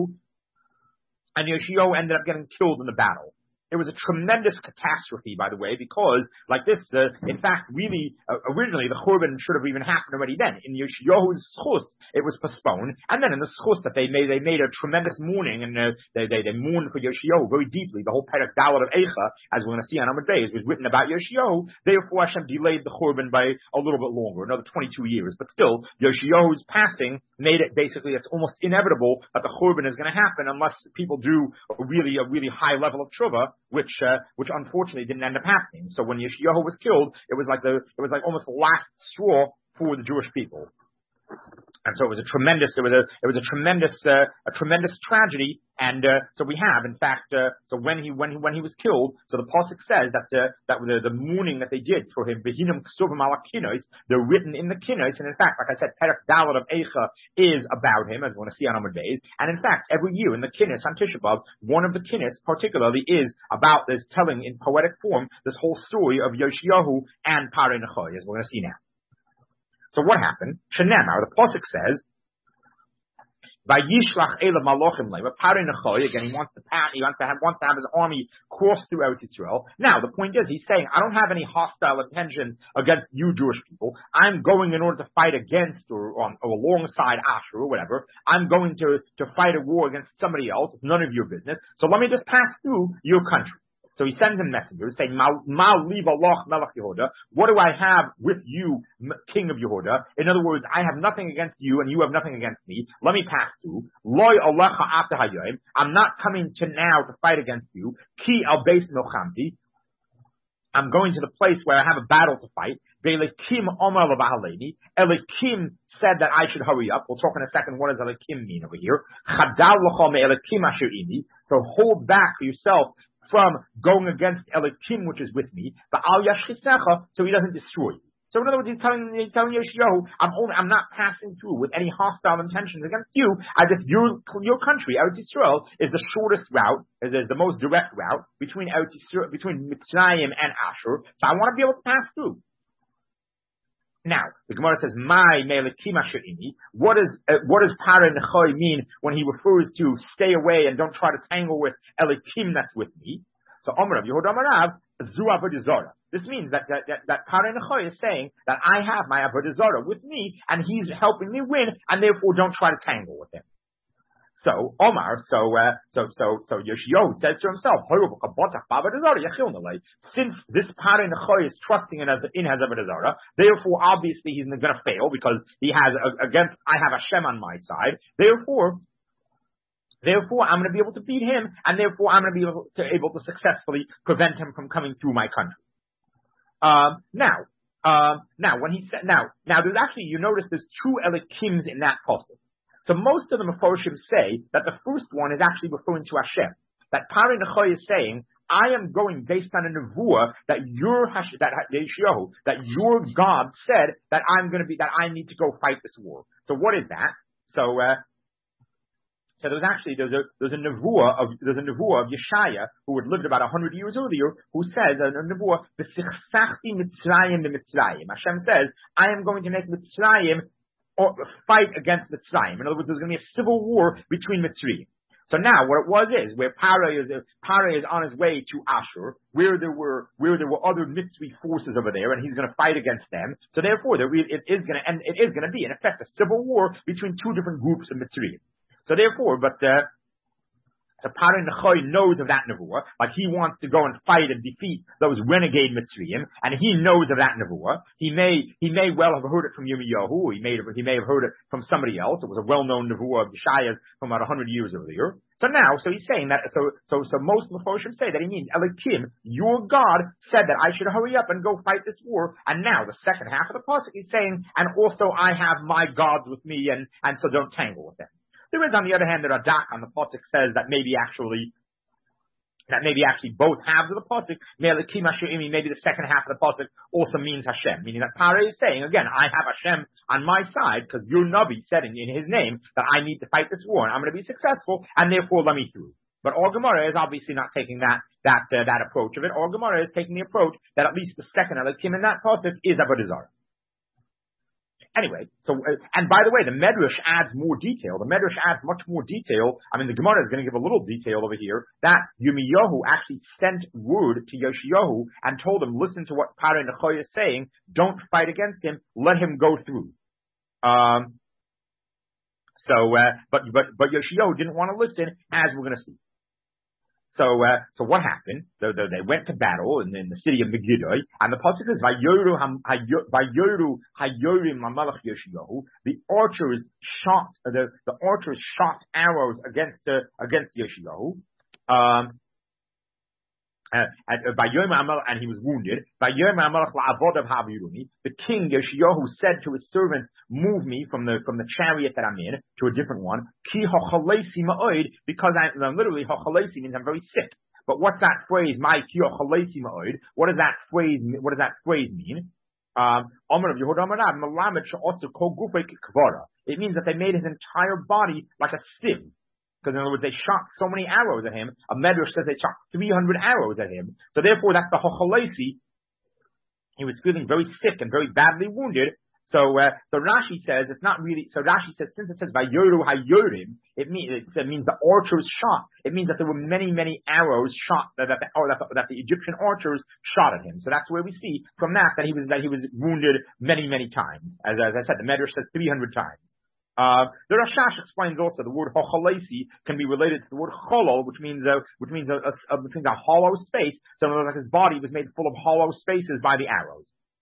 and Yoshiyahu ended up getting killed in the battle. It was a tremendous catastrophe, by the way, because, like this, uh, in fact, really, uh, originally, the Churban should have even happened already then. In Yoshiyahu's schus, it was postponed, and then in the schus that they made, they made a tremendous mourning, and uh, they, they, they mourned for Yoshiyahu very deeply. The whole Perek Dalet of Eicha, as we're going to see on Amud Beis, was written about Yoshiyahu. Therefore, Hashem delayed the Churban by a little bit longer, another twenty-two years. But still, Yoshiyahu's passing made it basically, it's almost inevitable that the Churban is going to happen unless people do a really, a really high level of tshuva, which, uh, which unfortunately didn't end up happening. So when Yoshiyahu was killed, it was like the, it was like almost the last straw for the Jewish people. And so it was a tremendous, it was a, it was a tremendous, uh, a tremendous tragedy. And, uh, so we have, in fact, uh, so when he, when he, when he was killed, so the Pasuk says that, uh, that the, the mourning that they did for him, Behinam Ksuvim ala Kinos, they're written in the Kinos. And in fact, like I said, Perek Dalet of Eicha is about him, as we're going to see on Amud Beis. And in fact, every year in the Kinos on Tisha B'Av, one of the Kinos particularly is about this, telling in poetic form this whole story of Yoshiyahu and Parah Nechai, as we're going to see now. So what happened? Shenemar, the Pasuk says, Vayishlach Elav Malochim Lei. Parah Nechai, again, he wants to pass, he wants to have, wants to have his army cross through Eretz Yisrael. Now, the point is, he's saying, I don't have any hostile intentions against you Jewish people. I'm going in order to fight against or, or, or alongside Ashur or whatever. I'm going to, to fight a war against somebody else. It's none of your business. So let me just pass through your country. So he sends in messengers saying, Ma liva loch melech Yehuda. What do I have with you, king of Yehuda? In other words, I have nothing against you and you have nothing against me. Let me pass through. Loi alecha after hayoim. I'm not coming to now to fight against you. Ki al beis milchamti. I'm going to the place where I have a battle to fight. Ve'elekim omar levahaleni. Elekim said that I should hurry up. We'll talk in a second. What does Elekim mean over here? Chadal l'chol me'elekim asher imi. So hold back for yourself from going against Elokim, which is with me, but al yashchisecha, so he doesn't destroy you. So in other words, he's telling, he's telling Yeshayahu, I'm only, I'm not passing through with any hostile intentions against you, as if your, your country, Eretz Yisrael, is the shortest route, is the most direct route between Eretz Yisrael, between Mitzrayim and Ashur, so I want to be able to pass through. Now, the Gemara says, "My me'elekim asher imi." What does uh, what does Parah Nechoi mean when he refers to stay away and don't try to tangle with Elokim that's with me? So Omer Rav Yehuda Amarav, Zu Avodah Zarah. This means that that that, that Parah Nechoi is saying that I have my Avodah Zarah with me, and he's helping me win, and therefore don't try to tangle with him. So Omar, so uh, so so so Yoshiyahu says to himself, since this Parah Nechoi is trusting in in his Avodah Zarah, therefore obviously he's going to fail because he has uh, against I have Hashem on my side. Therefore. Therefore, I'm going to be able to beat him, and therefore I'm going to be able to, able to successfully prevent him from coming through my country. Um, now, um, now when he said, now, now there's actually, you notice there's two Elikims in that pasuk. So most of the Meforshim say that the first one is actually referring to Hashem. That Parah Nechoi is saying, I am going based on a nevuah that your Hash, that Yeshayahu, that your God said that I'm going to be, that I need to go fight this war. So what is that? So, uh, So there's actually there's a there's a nevuah of there's a nevuah of Yeshaya who had lived about a hundred years earlier who says a nevuah v'sichsachti Mitzrayim the Mitzrayim. Hashem says I am going to make Mitzrayim or fight against Mitzrayim. In other words, there's going to be a civil war between Mitzrayim. So now what it was is where Parah is Parah is on his way to Ashur, where there were where there were other Mitzri forces over there, and he's going to fight against them. So therefore, there it is going to and it is going to be in effect a civil war between two different groups of Mitzrayim. So therefore, but uh, so Parah Nechoi knows of that nevuah, like he wants to go and fight and defeat those renegade Mitzrayim, and he knows of that nevuah. He may he may well have heard it from Yirmiyahu, he may he may have heard it from somebody else. It was a well-known nevuah of Yeshaya from about a hundred years earlier. So now, so he's saying that. So so so most of the Meforshim say that he means Elokim, your God said that I should hurry up and go fight this war. And now the second half of the pasuk he's saying, and also I have my gods with me, and and so don't tangle with them. There is, on the other hand, the Radak on the pasuk says that maybe actually, that maybe actually both halves of the pasuk, maybe the second half of the pasuk also means Hashem, meaning that Parah is saying again, I have Hashem on my side because your Navi said in, in his name that I need to fight this war and I'm going to be successful, and therefore let me through. But Or Gemara is obviously not taking that that uh, that approach of it. Or Gemara is taking the approach that at least the second Elokim in that pasuk is Avodah Zarah. Anyway, so, uh, and by the way, the Medrash adds more detail. The Medrash adds much more detail. I mean, the Gemara is going to give a little detail over here that Yirmiyahu actually sent word to Yoshiyahu and told him, listen to what Parah Nechoi is saying, don't fight against him, let him go through. Um, so, uh, but, but, but Yoshiyahu didn't want to listen, as we're going to see. So, uh, so what happened? They, they, they went to battle in, in the city of Megiddo, and the pasuk says, "Vayoru Vayoru Hayorim Mamalach Yoshiyahu." The archers shot the the archers shot arrows against uh, against Yoshiyahu. Um, Uh, and, uh, by Yom Amal, and he was wounded. By Yom Amalach la'avodav ha'aviruni, the king Yoshiyahu said to his servants, "Move me from the from the chariot that I'm in to a different one." Ki hochalesi ma'od, because I uh, literally hochalesi means I'm very sick. But what's that phrase? My ki hochalesi ma'od. What does that phrase? What does that phrase mean? Um, it means that they made his entire body like a sieve. Because in other words, they shot so many arrows at him. A Medrash says they shot three hundred arrows at him. So therefore, that's the Hochalesi. He was feeling very sick and very badly wounded. So, uh, so Rashi says it's not really. So Rashi says since it says Vayoru Hayorim, it means it means the archers shot. It means that there were many, many arrows shot that that the, or that, the, that the Egyptian archers shot at him. So that's where we see from that that he was that he was wounded many, many times. As as I said, the Medrash says three hundred times. Uh, the Rashash explains also the word hochalesi can be related to the word cholol, which means uh, which means a, a, a, which means a hollow space. So in other words, like his body was made full of hollow spaces by the arrows.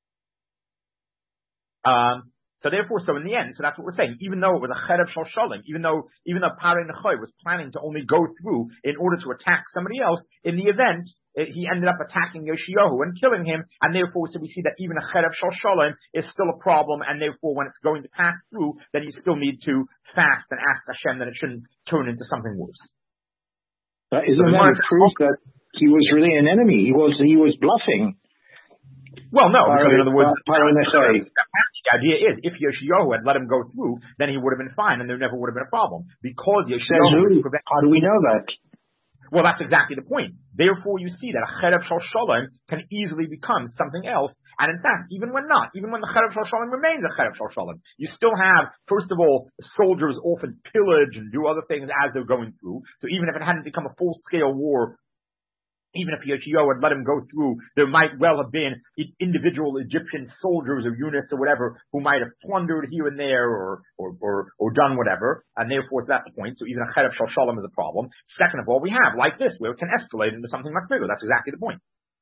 Um, so therefore, so in the end, so that's what we're saying. Even though it was a cherev shel shalom, even though even though Parah Nechoi was planning to only go through in order to attack somebody else, in the event he ended up attacking Yoshiyahu and killing him, and therefore, so we see that even a cherev shel shalom is still a problem, and therefore, when it's going to pass through, then you still need to fast and ask Hashem that it shouldn't turn into something worse. Uh, isn't so that a proof that he was really an enemy. He was he was bluffing. Well, no, because in other words, the idea is if Yeshayahu had let him go through, then he would have been fine and there never would have been a problem. Because Yeshayahu... How do we know that? Well, that's exactly the point. Therefore, you see that a cherev shal shalom can easily become something else. And in fact, even when not, even when the cherev shal shalom remains a cherev shal shalom, you still have, first of all, soldiers often pillage and do other things as they're going through. So even if it hadn't become a full-scale war, even if Yeshayahu had let him go through, there might well have been individual Egyptian soldiers or units or whatever who might have plundered here and there or or or, or done whatever, and therefore that's the point. So even a cherev shal shalom is a problem. Second of all, we have like this where it can escalate into something much bigger. That's exactly the point.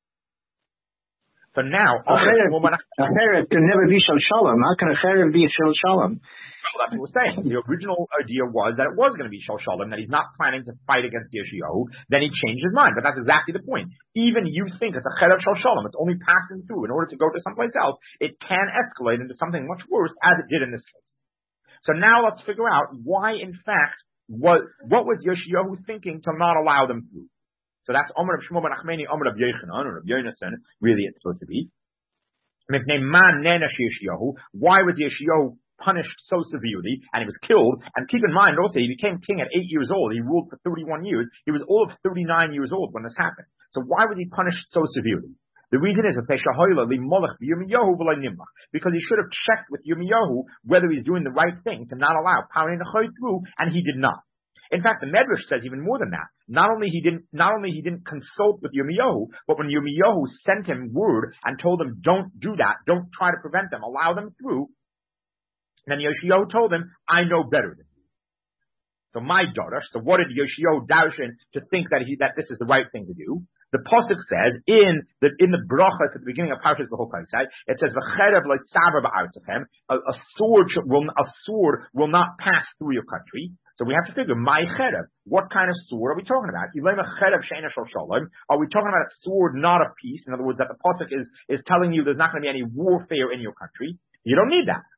So now, a cherev can never be shal shalom. How can a cherev be shal shalom? Well, that's what we're saying. The original idea was that it was going to be shal shalom, that he's not planning to fight against Yeshayahu. Then he changed his mind. But that's exactly the point. Even you think it's a cherev shal shalom, it's only passing through. In order to go to someplace else, it can escalate into something much worse, as it did in this case. So now let's figure out why, in fact, what, what was Yeshayahu thinking to not allow them through. So that's Omer of Shmuel ben Achmeni, Omer of Yechanan, or of Yonasan, really it's supposed to be. Why was Yeshayahu punished so severely, and he was killed? And keep in mind also, he became king at eight years old. He ruled for thirty-one years. He was all of thirty-nine years old when this happened. So why was he punished so severely? The reason is because he should have checked with Yirmiyahu whether he's doing the right thing to not allow Parin Nechoy through, and he did not. In fact, the Medrash says even more than that. Not only he didn't, not only he didn't consult with Yirmiyahu, but when Yirmiyahu sent him word and told him, "Don't do that, don't try to prevent them, allow them through," then Yeshayahu told him, "I know better than you." So my daughter. So what did Yeshayahu darshan to think that he that this is the right thing to do? The pasuk says in the in the brachas at the beginning of Parshas V'Chokaisai, it says v'cherev lo'tzaver ba'artzachem, a sword will a sword will not pass through your country. So we have to figure my cherev. What kind of sword are we talking about? Are we talking about a sword not of peace? In other words, that the pasuk is is telling you there's not going to be any warfare in your country. You don't need that.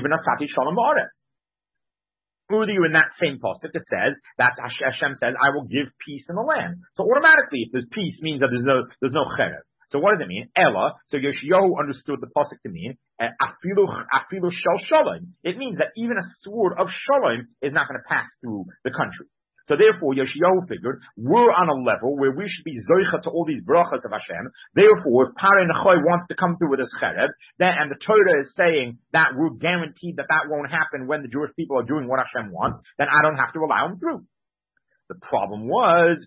Further, in that same pasuk, it says that Hashem says, "I will give peace in the land." So automatically, if there's peace, means that there's no there's no cherev. So what does it mean? Ella. So Yeshayahu understood the pasuk to mean afilu afilu shel shalom. It means that even a sword of shalom is not going to pass through the country. So therefore, Yeshayahu figured, we're on a level where we should be zoicha to all these brachas of Hashem. Therefore, if Parin Nechoy wants to come through with his cherev, then, and the Torah is saying that we're guaranteed that that won't happen when the Jewish people are doing what Hashem wants, then I don't have to allow him through. The problem was,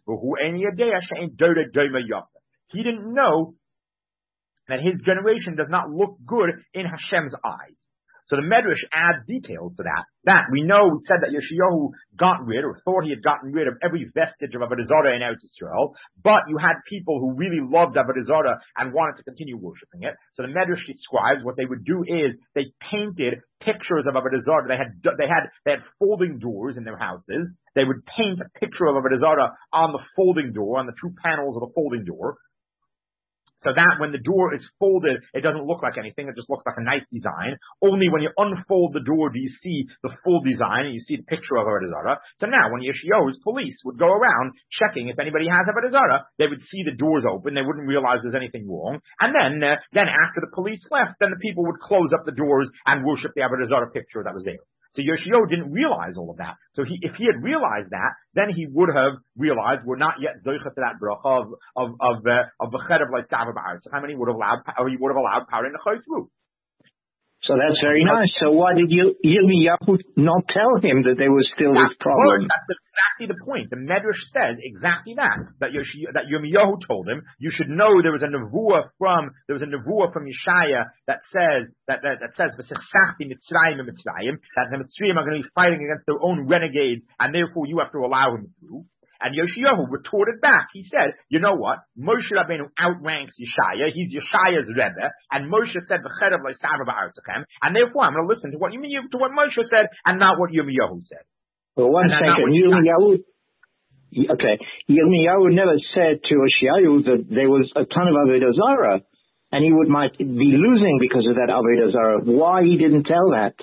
he didn't know that his generation does not look good in Hashem's eyes. So the Medrash adds details to that. That we know, we said that Yeshayahu got rid, or thought he had gotten rid of every vestige of Avodah Zarah in Eretz Yisrael, but you had people who really loved Avodah Zarah and wanted to continue worshiping it. So the Medrash describes what they would do is they painted pictures of Avodah Zarah. They had they had they had folding doors in their houses. They would paint a picture of Avodah Zarah on the folding door, on the two panels of the folding door. So that when the door is folded, it doesn't look like anything. It just looks like a nice design. Only when you unfold the door do you see the full design and you see the picture of Avodah Zarah. So now when Yeshayahu's police would go around checking if anybody has Avodah Zarah, they would see the doors open. They wouldn't realize there's anything wrong. And then, uh, then after the police left, then the people would close up the doors and worship the Avodah Zarah picture that was there. So Yeshayahu didn't realize all of that. So he, if he had realized that, then he would have realized we're not yet zoicha to that bracha of of of uh, of the cherev like saver ba'aretz. How many would have allowed, or he would have allowed Parin Nechoy through? So that's very nice. So why did Yirmiyahu not tell him that there was still that's this problem? That's exactly the point. The Medrash says exactly that. That Yosh, that Yirmiyahu told him, you should know there was a nevuah from there was a nevuah from Yeshaya that says that that, that says v'sechsachti Mitzrayim and Mitzrayim, that the Mitzrayim are going to be fighting against their own renegades, and therefore you have to allow him through. And Yeshayahu retorted back. He said, you know what? Moshe Rabbeinu outranks Yeshaya. He's Yeshaya's Rebbe. And Moshe said, V'cherev lo'saver ba'artzachem. And therefore, I'm going to listen to what, to what Moshe said and not what Yirmiyahu said. Well, one second. Yirmiyahu, okay. Yirmiyahu never said to Yeshayahu that there was a ton of Avodah Zarah. And he would might be losing because of that Avodah Zarah. Why he didn't tell that?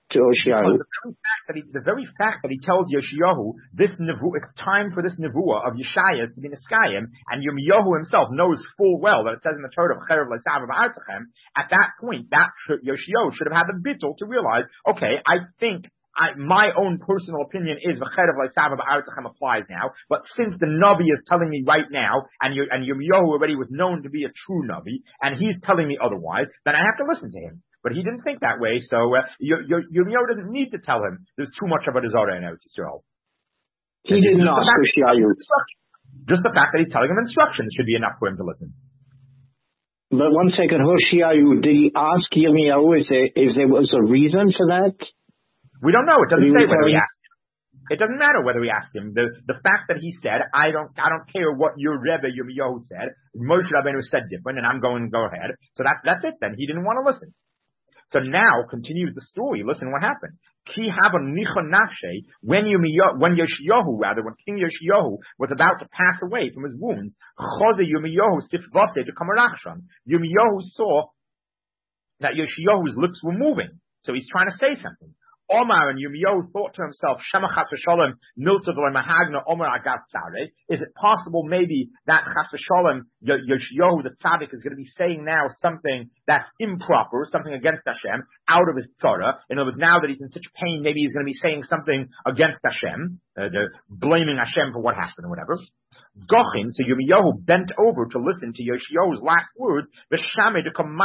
to Yoshiyahu? The very, fact that he, the very fact that he tells Yoshiyahu this nevu, it's time for this nevuah of Yeshayas to be Niskayim, and Yirmiyahu himself knows full well that it says in the Torah of Cherev Leisav of Artzachem. At that point, that should, Yoshiyahu should have had the bittul to realize, okay, I think. I, my own personal opinion is V'cherev Leisav of Artzachem applies now, but since the Navi is telling me right now, and you, and Yirmiyahu already was known to be a true Navi, and he's telling me otherwise, then I have to listen to him. But he didn't think that way, so uh, Yirmiyahu doesn't need to tell him there's too much of a desire in Eretz Yisrael. He didn't ask Yoshiyahu. Just the fact that he's telling him instructions should be enough for him to listen. But one second, Hoshiyahu, did he ask Yirmiyahu? Is there, is there was a reason for that? We don't know. It doesn't say whether he asked him. It doesn't matter whether he asked him. The the fact that he said, I don't I don't care what your Rebbe Yirmiyahu said. Moshe Rabbeinu said different, and I'm going to go ahead. So that that's it. Then he didn't want to listen. So now continues the story. Listen what happened. Ki hava nichon nafshe, when Yirmiyahu, when Yoshiyahu rather, when King Yoshiyahu was about to pass away from his wounds, Choze Yirmiyahu sifvase to kamarachshan. Yirmiyahu saw that Yoshiyahu's lips were moving, so he's trying to say something. Omar and Yirmiyahu thought to himself, Shema chas v'sholem milsa v'le mahagna Omar agat tzare. Is it possible maybe that chas v'sholem Yoshiyahu the tzaddik is going to be saying now something that's improper, something against Hashem, out of his tzara? In other words, now that he's in such pain, maybe he's going to be saying something against Hashem, uh, blaming Hashem for what happened or whatever. Gochin, so Yirmiyahu bent over to listen to Yoshiyahu's last words, and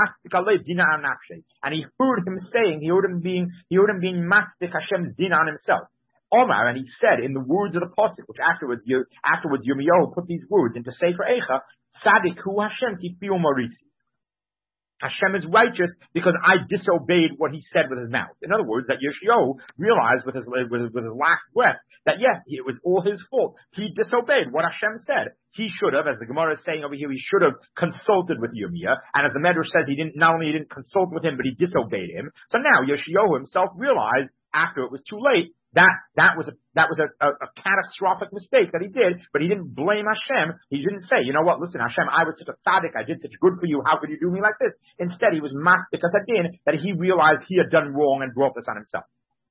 he heard him saying, he heard him being, he heard him being mastik Hashem's din on himself. Omar, and he said in the words of the pasuk, which afterwards, afterwards Yirmiyahu put these words into Sefer Eicha, Tzadik hu Hashem kifiu marisi. Hashem is righteous because I disobeyed what he said with his mouth. In other words, that Yoshiyahu realized with his, with his, with his last breath that yes, it was all his fault. He disobeyed what Hashem said. He should have, as the Gemara is saying over here, he should have consulted with Yirmiyah. And as the Medrash says, he didn't, not only he didn't consult with him, but he disobeyed him. So now Yoshiyahu himself realized after it was too late that that was a that was a, a, a catastrophic mistake that he did, but he didn't blame Hashem. He didn't say, you know what, listen, Hashem, I was such a tzaddik, I did such good for you, how could you do me like this? Instead, he was mad because at the end that he realized he had done wrong and brought this on himself.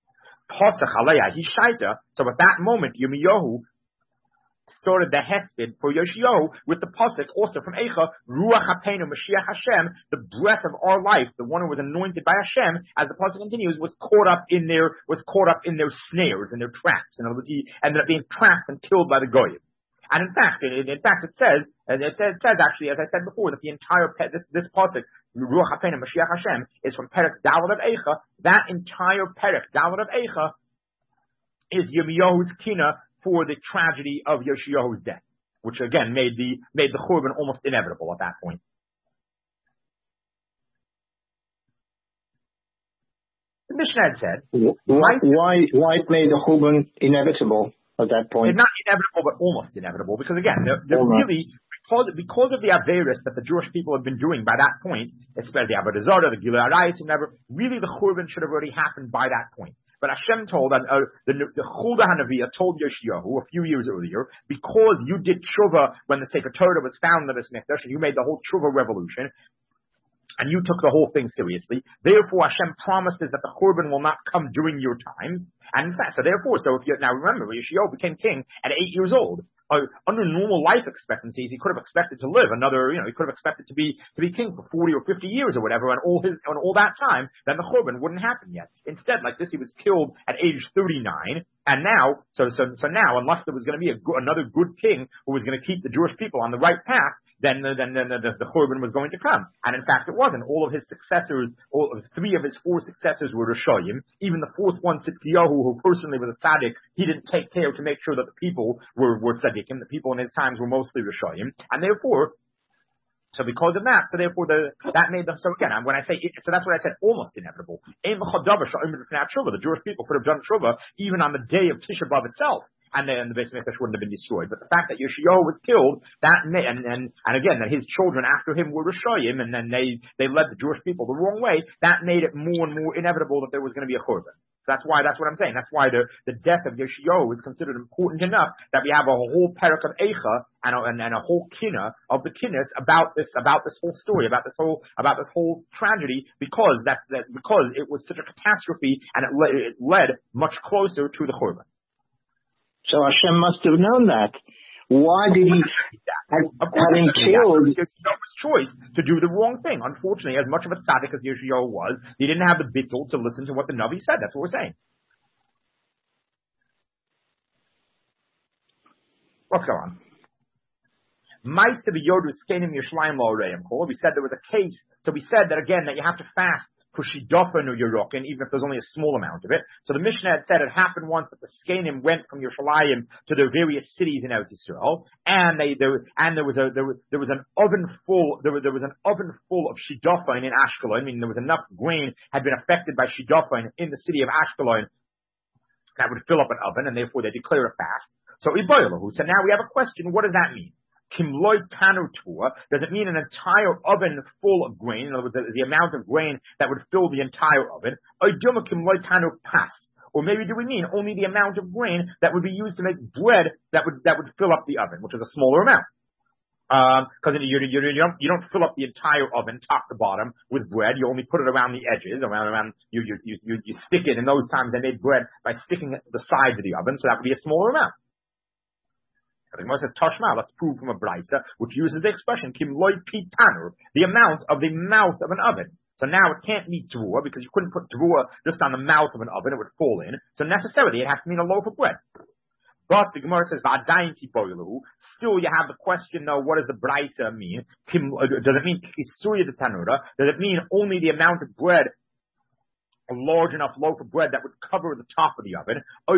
So at that moment, Yirmiyahu started the hesped for Yoshiyahu with the pasuk also from Eicha, Ruach HaPeinu Mashiach Hashem, the breath of our life, the one who was anointed by Hashem, as the pasuk continues, was caught up in their was caught up in their snares and their traps, and ended up being trapped and killed by the goyim. And in fact, in, in fact, it says, it says, it says actually, as I said before, that the entire this this pasuk, Ruach HaPeinu Mashiach Hashem, is from Perek Daled of Eicha. That entire Perek Daled of Eicha is Yirmiyahu's kina for the tragedy of Yoshiyahu's death, which again made the made the Churban almost inevitable at that point. The Mishnah had said, why why, why it made the Churban inevitable at that point? Not inevitable, but almost inevitable, because again, they're, they're really because, because of the Averis that the Jewish people had been doing by that point, especially the Avodah Zarah, the Gilui Arayis, and whatever. Really, the Churban should have already happened by that point. But Hashem told, uh, the, the Chulda HaNaviah told Yoshiyahu a few years earlier, because you did tshuva when the Sefer Torah was found in the Mikdash, and you made the whole tshuva revolution, and you took the whole thing seriously, therefore Hashem promises that the Churban will not come during your times. And in fact, so therefore, so if you, now remember, Yoshiyahu became king at eight years old. Uh, under normal life expectancies, he could have expected to live another, you know, he could have expected to be, to be king for forty or fifty years or whatever, and all his, and all that time, then the Churban wouldn't happen yet. Instead, like this, he was killed at age thirty-nine, and now, so, so, so now, unless there was going to be a, another good king who was going to keep the Jewish people on the right path, then, then, then the, the, the Churban was going to come. And in fact, it wasn't. All of his successors, all of, three of his four successors were Rishoyim. Even the fourth one, Tzidkiyahu, who personally was a tzaddik, he didn't take care to make sure that the people were, were tzaddikim. The people in his times were mostly Rishoyim. And therefore, so because of that, so therefore the, that made them, so again, when I say, it, so that's what I said, almost inevitable. The Jewish people could have done tshuva even on the day of Tisha B'Av itself. And then the Beis Mikdash wouldn't have been destroyed. But the fact that Yoshiyahu was killed, that may, and, and, and again, that his children after him were Rishoyim, and then they, they led the Jewish people the wrong way, that made it more and more inevitable that there was going to be a Churban. That's why, that's what I'm saying. That's why the, the death of Yeshayahu is considered important enough that we have a whole parak of Eicha and a, and, and a whole kinna of the kinnis about this, about this whole story, about this whole, about this whole tragedy, because that, that because it was such a catastrophe and it, le- it led much closer to the Churban. So Hashem must have known that. Why did he, having killed... It was his choice to do the wrong thing. Unfortunately, as much of a tzaddik as Yeshayahu was, he didn't have the bittul to listen to what the Navi said. That's what we're saying. Let's go on. We said there was a case, so we said that again, that you have to fast for Shidofan or Yerokin, even if there's only a small amount of it. So the Mishnah had said it happened once that the Skenim went from Yerushalayim to their various cities in Eretz Yisrael, and they there and there was a there was, there was an oven full there was, there was an oven full of Shidofan in Ashkelon. I mean, there was enough grain had been affected by Shidofan in the city of Ashkelon that would fill up an oven, and therefore they declare a fast. So Iboilahu. So now we have a question. What does that mean? Kimloy Tanu Tua, does it mean an entire oven full of grain? In other words, the, the amount of grain that would fill the entire oven. Or Kimloy Tanu Pas. Or maybe do we mean only the amount of grain that would be used to make bread that would, that would fill up the oven, which is a smaller amount. Um, cause you, you, you, don't, you don't fill up the entire oven, top to bottom, with bread. You only put it around the edges, around, around, you, you, you, you stick it. In those times they made bread by sticking it to the sides of the oven, so that would be a smaller amount. The Gemara says, Tashma, let's prove from a Braisa, which uses the expression, Kim loy pi tanur, the amount of the mouth of an oven. So now it can't mean teruah, because you couldn't put teruah just on the mouth of an oven, it would fall in. So necessarily it has to mean a loaf of bread. But the Gemara says, V'adayin tipoilu, still you have the question, though, what does the Braisa mean? Kim, does it mean kisuya de tanura? Does it mean only the amount of bread, a large enough loaf of bread that would cover the top of the oven, or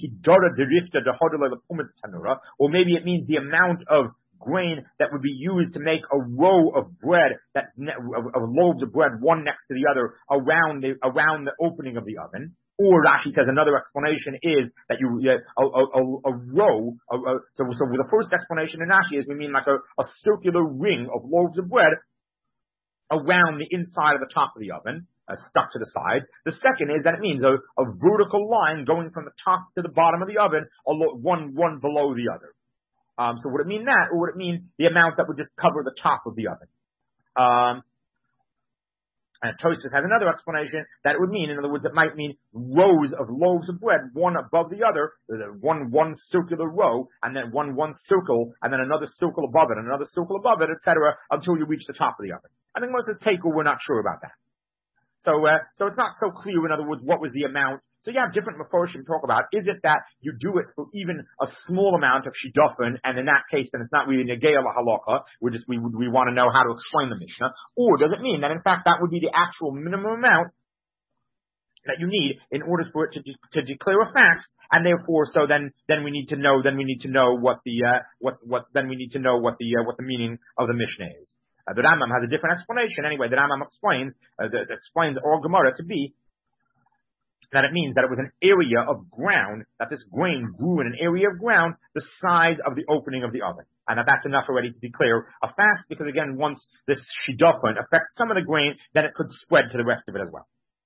maybe it means the amount of grain that would be used to make a row of bread, that of, of loaves of bread, one next to the other, around the around the opening of the oven. Or Rashi says another explanation is that you uh, a, a, a row. A, a, so, so the first explanation in Rashi is we mean like a, a circular ring of loaves of bread around the inside of the top of the oven. Uh, stuck to the side. The second is that it means a, a vertical line going from the top to the bottom of the oven, one one below the other. Um, so would it mean that, or would it mean the amount that would just cover the top of the oven? Um, and Tosfos has another explanation that it would mean, in other words, it might mean rows of loaves of bread, one above the other, one one circular row, and then one one circle, and then another circle above it, and another circle above it, et cetera, until you reach the top of the oven. I think most of the take, we're not sure about that. So, uh, so it's not so clear, in other words, what was the amount. So you have different Mefarshim talk about, is it that you do it for even a small amount of Shidofan, and in that case, then it's not really Negei la Halacha, we just, we, we want to know how to explain the Mishnah, or does it mean that in fact that would be the actual minimum amount that you need in order for it to, de- to declare a fast, and therefore, so then, then we need to know, then we need to know what the, uh, what, what, then we need to know what the, uh, what the meaning of the Mishnah is. Uh, the Rambam has a different explanation. Anyway, the Rambam explains, uh, the, the explains all Gemara to be that it means that it was an area of ground, that this grain grew in an area of ground the size of the opening of the oven. And that that's enough already to declare a fast, because again, once this shidofan affects some of the grain, then it could spread to the rest of it as well.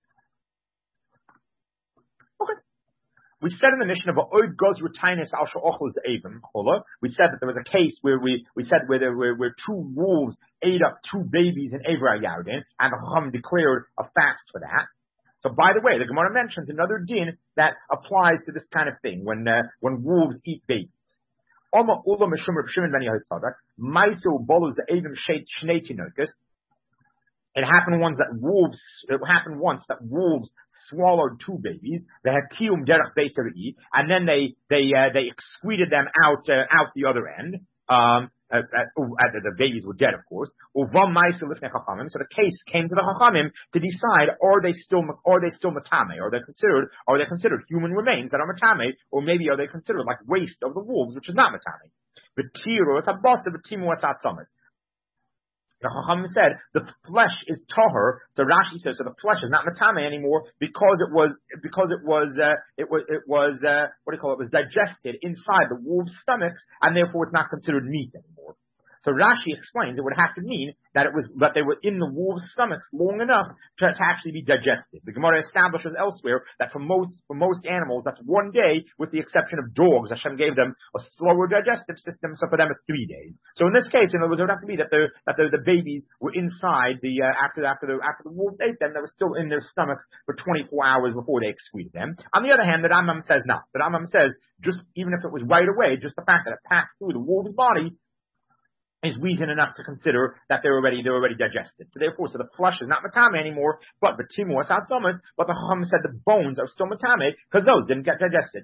Okay. We said in the Mishnah of Oid goes Rutainis al Sha'ochel Avim Chola. We said that there was a case where we we said where there were where two wolves ate up two babies in Eivra Yardin, and the Chacham declared a fast for that. So by the way, the Gemara mentions another din that applies to this kind of thing when uh, when wolves eat babies. Oma Ula Meshum Rav Shimon ben Yehotzadok Maisu Bolus Avim Sheit Shnei Tinokus. It happened once that wolves. It happened once that wolves swallowed two babies. They had kiyum derech beisari, and then they they uh, they excreted them out uh, out the other end. Um, uh, uh, uh, the babies were dead, of course. So the case came to the chachamim to decide: are they still are they still matame? Are they considered are they considered human remains that are matame, or maybe are they considered like waste of the wolves, which is not matame? But tiru it's a boss of a timu atzamas. The Chacham said the flesh is tahor. So Rashi says so the flesh is not matame anymore because it was because it was uh, it was it was uh, what do you call it? It was digested inside the wolves' stomachs, and therefore it's not considered meat anymore. So Rashi explains it would have to mean that it was that they were in the wolves' stomachs long enough to, to actually be digested. The Gemara establishes elsewhere that for most for most animals that's one day, with the exception of dogs. Hashem gave them a slower digestive system, so for them it's three days. So in this case, in other words, it would have to be that the that the, the babies were inside the uh, after after the after the wolves ate them, they were still in their stomach for twenty-four hours before they excreted them. On the other hand, the Rambam says no. The Rambam says just even if it was right away, just the fact that it passed through the wolf's body is reason enough to consider that they're already they're already digested. So therefore, so the flesh is not matame anymore, but the timor satzomas, but the Chacham said the bones are still matame because those didn't get digested.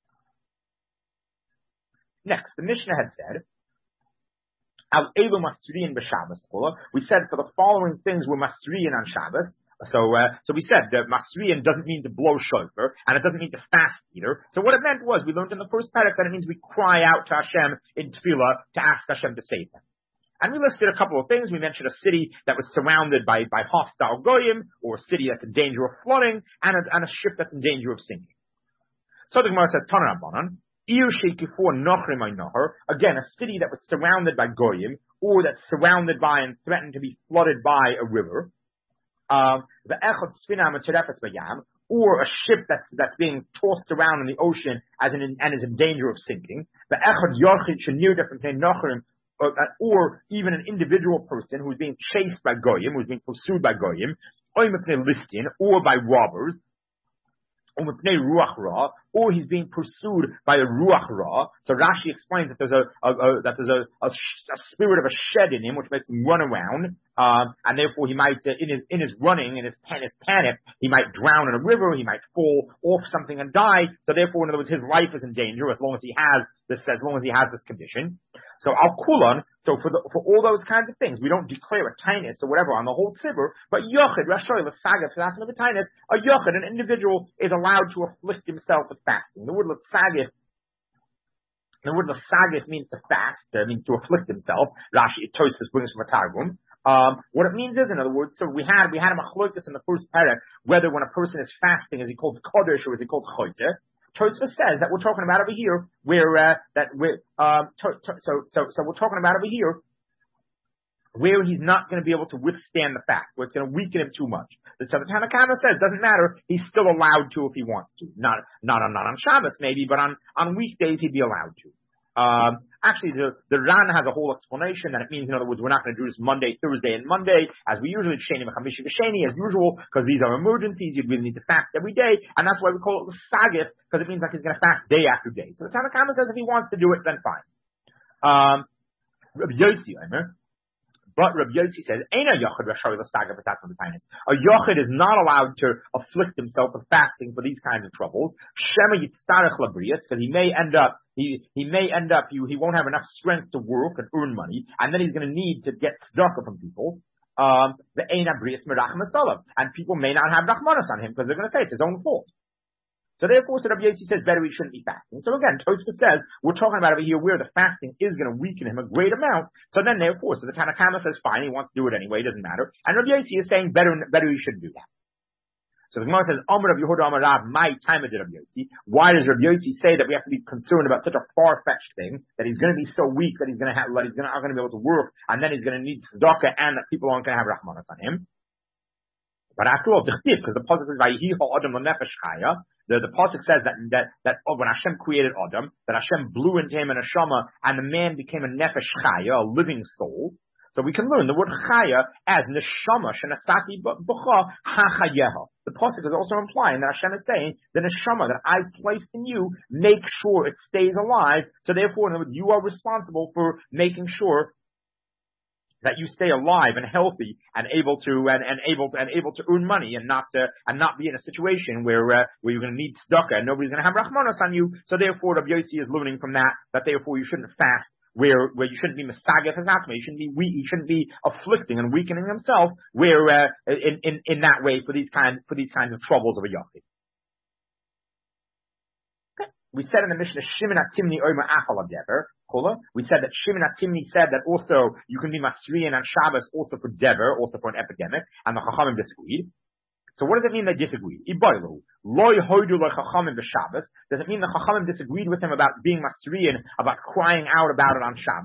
Next, the Mishnah had said, Al Elu Masriyin b'Shabbos. We said for the following things were Masriyin on Shabbos. So, uh, so we said that Masriyin doesn't mean to blow shofar, and it doesn't mean to fast either. So what it meant was, we learned in the first parak that it means we cry out to Hashem in tefillah to ask Hashem to save them. And we listed a couple of things. We mentioned a city that was surrounded by, by hostile goyim, or a city that's in danger of flooding, and a, and a ship that's in danger of sinking. So the Gemara says, Taner Rabbanan, again, a city that was surrounded by goyim, or that's surrounded by and threatened to be flooded by a river. Um, the echad sfina meterefes bayam, or a ship that's that's being tossed around in the ocean as an and is in danger of sinking. The echad yochid shenir defentei nochrim, or even an individual person who's being chased by goyim, who's being pursued by goyim, or by robbers, or he's being pursued by a ruach ra. So Rashi explains that there's a, a, a that there's a, a, a spirit of a shed in him, which makes him run around, um, and therefore he might, uh, in his in his running, in his pan, his panic, he might drown in a river, he might fall off something and die. So therefore, in other words, his life is in danger as long as he has this, as long as he has this condition. So al kulan, so for the, for all those kinds of things, we don't declare a tinus or whatever on the whole tzibur, but yochid, rashoy, l'sagif, for that's another tinus, a yochid, an individual is allowed to afflict himself with fasting. The word l'sagif, the word l'sagif means to fast, uh, means to afflict himself. Rashi, Tosfos brings from a Targum. Um, what it means is, in other words, so we had, we had a machlokas in the first parak, whether when a person is fasting, is he called kodesh or is he called choyte? Tosfos says that we're talking about over here, where uh, that we're um, to, to, so so so we're talking about over here, where he's not going to be able to withstand the fast, where it's going to weaken him too much. The Tanna Kamma says doesn't matter; he's still allowed to if he wants to. Not not on not on Shabbos maybe, but on on weekdays he'd be allowed to. Um, actually, the, the Ran has a whole explanation that it means, in other words, we're not going to do this Monday, Thursday, and Monday, as we usually, Sheni, Chamishi, V'Sheni, as usual, because these are emergencies, you'd really need to fast every day, and that's why we call it the Sagif, because it means like he's going to fast day after day. So the Tanna Kamma says if he wants to do it, then fine. Um, Rabbi Yossi, but Rabbi Yossi says, Eina Yochid Rashawi l'Sagif v'Tatz v'Tainis. A Yochid is not allowed to afflict himself with fasting for these kinds of troubles. Shema Yitztarech Labrias, because he may end up He he may end up you he won't have enough strength to work and earn money, and then he's going to need to get tzedakah from people. Um, the Eina Brias Merach Masalam, and people may not have rachmanas on him because they're going to say it's his own fault. So therefore, so Rabbi Yossi says better he shouldn't be fasting. So again, Tosfos says we're talking about over here where the fasting is going to weaken him a great amount. So then therefore, so the Tanna Kamma says fine, he wants to do it anyway, it doesn't matter. And Rabbi Yossi is saying better better he shouldn't do that. So the Gemara says, Omer of Yehuda Amar Rav, my time of Rabbi Yossi. Why does Rabbi Yossi say that we have to be concerned about such a far-fetched thing, that he's going to be so weak that he's going to have, that he's going to, not going to be able to work, and then he's going to need tzedakah, and that people aren't going to have rahmanas on him? But after all, because the pasuk says, "Vayihi ha'adam l'nefesh chaya," the the pasuk says that that that oh, when Hashem created Adam, that Hashem blew into him a neshama, and the man became a nefesh chaya, a living soul. So we can learn the word chaya as neshama shenasati b'cha hachayeha. The pasuk is also implying that Hashem is saying the neshama that I placed in you, make sure it stays alive. So therefore, in other words, you are responsible for making sure that you stay alive and healthy and able to and, and able to and able to earn money and not uh, and not be in a situation where uh, where you're going to need tzedakah and nobody's going to have rachmanas on you. So therefore, Rabbi Yossi is learning from that that therefore you shouldn't fast where where you shouldn't be misagef his atma, you shouldn't be weak, you shouldn't be afflicting and weakening himself where uh, in in in that way for these kind for these kinds of troubles of a yochid. Okay, we said in the Mishnah Shimon Atimni Omer Achal Dever. We said that Shimon Atimni said that also you can be Masriyan on Shabbos also for Dever, also for an epidemic, and the Chachamim disagreed. So what does it mean they disagreed? Iboilu. Loy hoidu lo Chachamim b'Shabbos. Does it mean the Chachamim disagreed with him about being Masriyan, about crying out about it on Shabbos?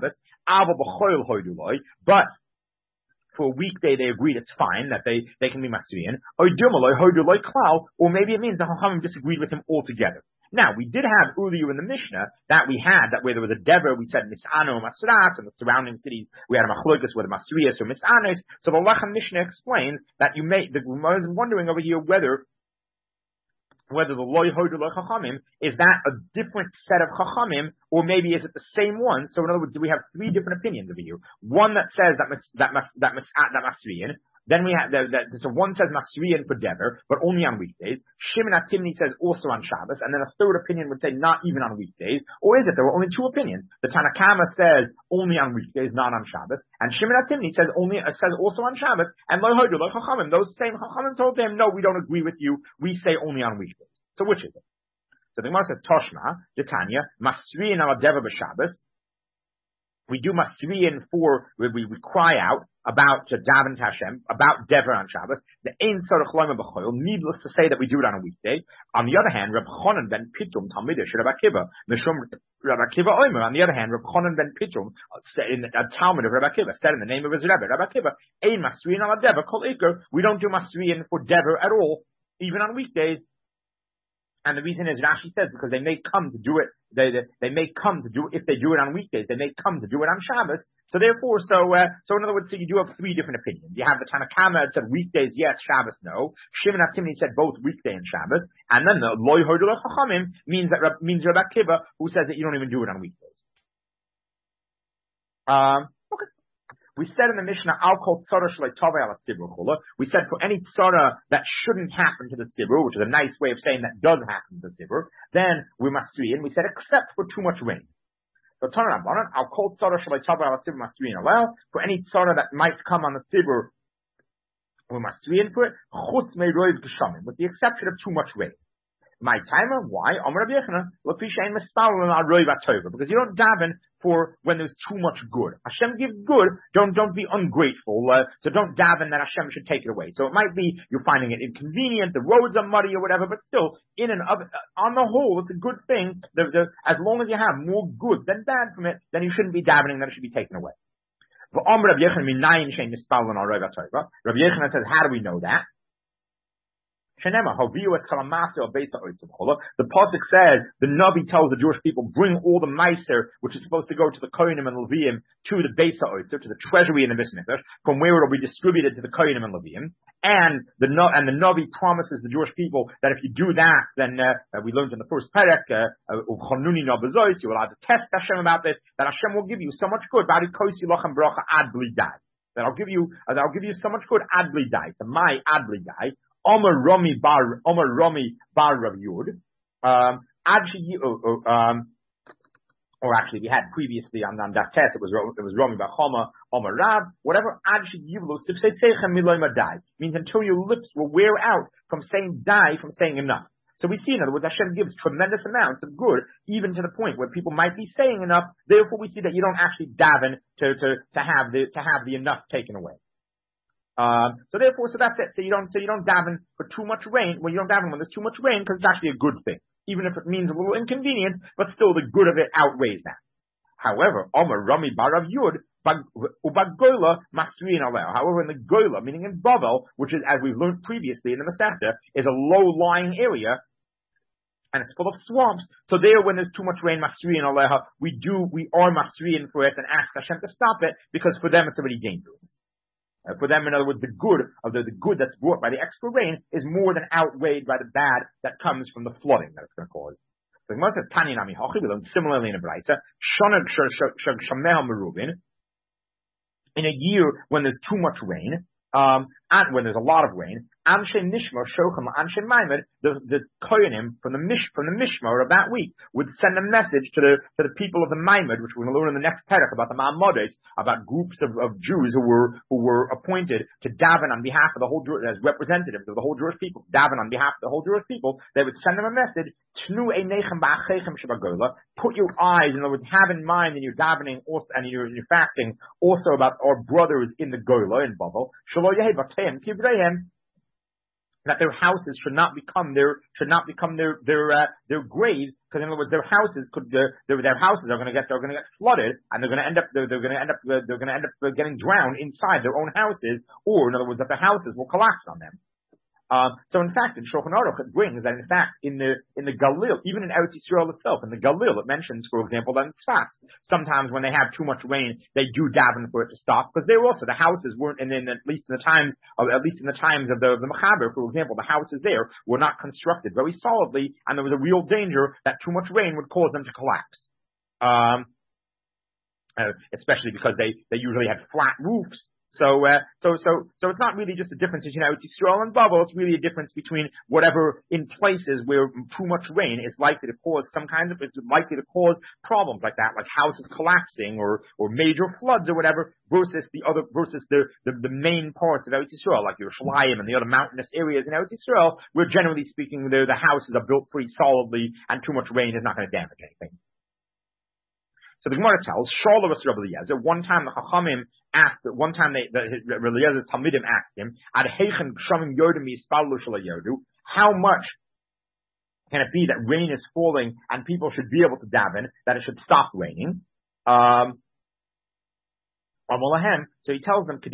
But for a weekday, they agreed it's fine, that they, they can be Masriyan. Or maybe it means the Chachamim disagreed with him altogether. Now, we did have earlier in the Mishnah that we had, that where there was a Dever, we said Mis'ano, Masrat, and the surrounding cities, we had a Machlokas with Masriyas or Mis'anos. So the Lechem Mishnah explains that you may, the Gemara is wondering over here whether whether the loy hodu loy chachamim is that a different set of chachamim, or maybe is it the same one? So in other words, do we have three different opinions of you? One that says that mas, that mas, that mas, that masriyan. Then we have that, that so one says masriyan for dever, but only on weekdays. Shimon HaTimni says also on Shabbos, and then a third opinion would say not even on weekdays. Or is it there were only two opinions? The Tanna Kama says only on weekdays, not on Shabbos, and Shimon HaTimni says only uh, says also on Shabbos. And loy hodu loy chachamim, those same chachamim told him, no, we don't agree with you. We say only on weekdays. So which is it? So the Gemara says, Toshma, Titania, Masriyin ala Deva b'Shabbos. We do Masriyin for, we, we, we cry out about to daven to Hashem, about Deva on Shabbos. The Ein Sorach Loima B'Choil, needless to say that we do it on a weekday. On the other hand, Reb Chonan ben Pitrum, Talmidish, Reb Akiva, Mishum Reb Akiva Oimer. On the other hand, Reb Chonan ben Pitrum, in a Talmud of Reb Akiva, said in the name of his Rebbe, Reb Akiva, Ein Masriyin ala Deva, Kol Iker. We don't do Masriyin for Deva at all, even on weekdays. And the reason is Rashi says because they may come to do it. They, they they may come to do if they do it on weekdays. They may come to do it on Shabbos. So therefore, so uh, so in other words, so you do have three different opinions. You have the Tanna Kama that said weekdays yes, Shabbos no. Shimon HaTimni said both weekday and Shabbos. And then the Loy Hodu Loy Chachamim means that means Rabbi Akiva who says that you don't even do it on weekdays. Um. We said in the Mishnah, I'll call tzara shalei tovei ala tzibur chula. We said for any tzara that shouldn't happen to the tzibur, which is a nice way of saying that does happen to the tzibur, then we must read, and we said except for too much rain. So Tana Rabbanan, I'll call tzara shalei tovei ala tzibur must read allow. For any tzara that might come on the tzibur, we must read for it, chutz mei roiv geshamim, with the exception of too much rain. My timer, why? Because you don't daven for when there's too much good. Hashem gives good, don't don't be ungrateful, uh, so don't daven that Hashem should take it away. So it might be you're finding it inconvenient, the roads are muddy or whatever, but still, in and of, on the whole, it's a good thing. The, the, as long as you have more good than bad from it, then you shouldn't be davening that it should be taken away. Rabbi Yochanan says, how do we know that? The pasuk says the Navi tells the Jewish people bring all the meiser which is supposed to go to the Kohanim and Leviim to the Beis HaOtzer, to the treasury in the Beis Mikdash, from where it will be distributed to the Kohanim and Leviim. And the and the Navi promises the Jewish people that if you do that, then uh, we learned in the first perek, uh, uh, you will have to test Hashem about this, that Hashem will give you so much good. That I'll give you, uh, I'll give you so much good ad bli dai. So my ad bli dai. Omer Rami Bar Omer Rami Bar Rav Yud. Um, actually, uh, um, or actually, we had previously on, on that test. It was it was Rami Bar Choma Omer Rav. Whatever Adshi Yivlu say Seichem Miloy Madai means until your lips will wear out from saying die, from saying enough. So we see, in other words, Hashem gives tremendous amounts of good, even to the point where people might be saying enough. Therefore, we see that you don't actually daven to to to have the to have the enough taken away. Um, so therefore, so that's it. So you don't, so you don't daven for too much rain. Well, you don't daven when there's too much rain because it's actually a good thing, even if it means a little inconvenience. But still, the good of it outweighs that. However, Omer Rami Barav Yud Ubagola Masriin Aleo. However, in the Gola, meaning in Bavel, which is as we've learned previously in the Masechta, is a low-lying area. And it's full of swamps. So there, when there's too much rain, Masriin Aleha, we do, we are Masriin for it and ask Hashem to stop it because for them it's already dangerous. Uh, for them, in other words, the good of the, the good that's brought by the extra rain is more than outweighed by the bad that comes from the flooding that it's going to cause. So Gemara says, Tanya Nami Hochi, we learn similarly in a Braisa, Shonag Shag Shameha Merubin, in a year when there's too much rain, um, and when there's a lot of rain, Anshe Nishma Shochem Anshe Maimed, the the Koyanim from the Mish from the Mishmar of that week would send a message to the to the people of the Maimed, which we're going to learn in the next perek about the Ma'amodes, about groups of, of Jews who were who were appointed to daven on behalf of the whole as representatives of the whole Jewish people, daven on behalf of the whole Jewish people. They would send them a message. Tnu Einechem Ba'achechem Shabagola. Put your eyes, in other words, have in mind in your davening also and in your, in your fasting also about our brothers in the Gola in Babel. Shelo Yehi Bateim Kivreihem. that their houses should not become their should not become their their uh, their graves, because in other words, their houses could their their, their houses are going to get they're going to get flooded, and they're going to end up they're, they're going to end up uh, they're going to end up uh, getting drowned inside their own houses, or in other words, that the houses will collapse on them. Um, so in fact, in Shulchan Aruch it brings that in fact in the in the Galil, even in Eretz Yisrael itself, in the Galil it mentions, for example, that in Tzfas, sometimes when they have too much rain, they do daven for it to stop, because they were also the houses weren't, and then at least in the times of at least in the times of the the Mechaber, for example, the houses there were not constructed very solidly, and there was a real danger that too much rain would cause them to collapse. Um, uh, especially because they they usually had flat roofs. So, uh, so, so, so it's not really just a difference between Eretz Yisrael and Babel. It's really a difference between whatever in places where too much rain is likely to cause some kind of, it's likely to cause problems like that, like houses collapsing or, or major floods or whatever, versus the other, versus the, the, the main parts of Eretz Yisrael, like Yerushalayim and the other mountainous areas in Eretz Yisrael, where generally speaking, the, the houses are built pretty solidly and too much rain is not going to damage anything. So the Gemara tells, Shalavas Rabbi Eliezer, one time the Chachamim asked, one time they, the, Rabbi Eliezer's Talmidim asked him, Ad heichen gshamim yodim yispalu shelo yodu, how much can it be that rain is falling and people should be able to daven, that it should stop raining? Um, so he tells them,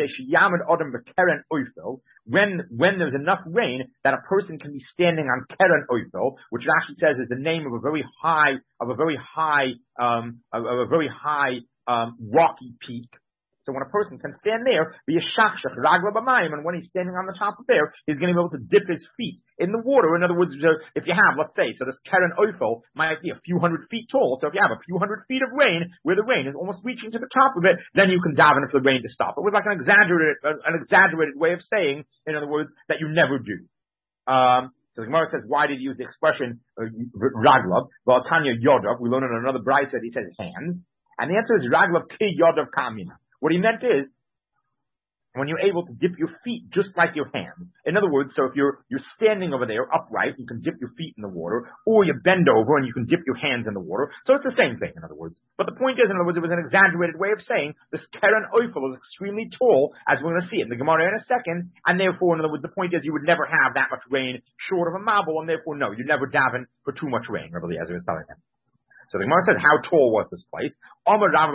when, when there's enough rain that a person can be standing on Keren Oifel, which it actually says is the name of a very high, of a very high, um, of, of a very high, um, rocky peak. So when a person can stand there, be a shachshach, ragla b'mayim, and when he's standing on the top of there, he's going to be able to dip his feet in the water. In other words, if you have, let's say, so this Keren Oifel might be a few hundred feet tall. So if you have a few hundred feet of rain, where the rain is almost reaching to the top of it, then you can daven for the rain to stop. It was like an exaggerated, an exaggerated way of saying, in other words, that you never do. Um, so the Gemara says, why did he use the expression uh, raglav? Well, Tanya Yodov, we learn in another brayta that he says hands. And the answer is raglav ki Yodov kamina. What he meant is, when you're able to dip your feet just like your hands. In other words, so if you're, you're standing over there upright, you can dip your feet in the water, or you bend over and you can dip your hands in the water. So it's the same thing, in other words. But the point is, in other words, it was an exaggerated way of saying this Keren Oifel is extremely tall, as we're going to see in the Gemara in a second, and therefore, in other words, the point is you would never have that much rain short of a marble, and therefore, no, you never daven for too much rain, Rabbi Eliezer is telling him. So the Gemara says, how tall was this place? I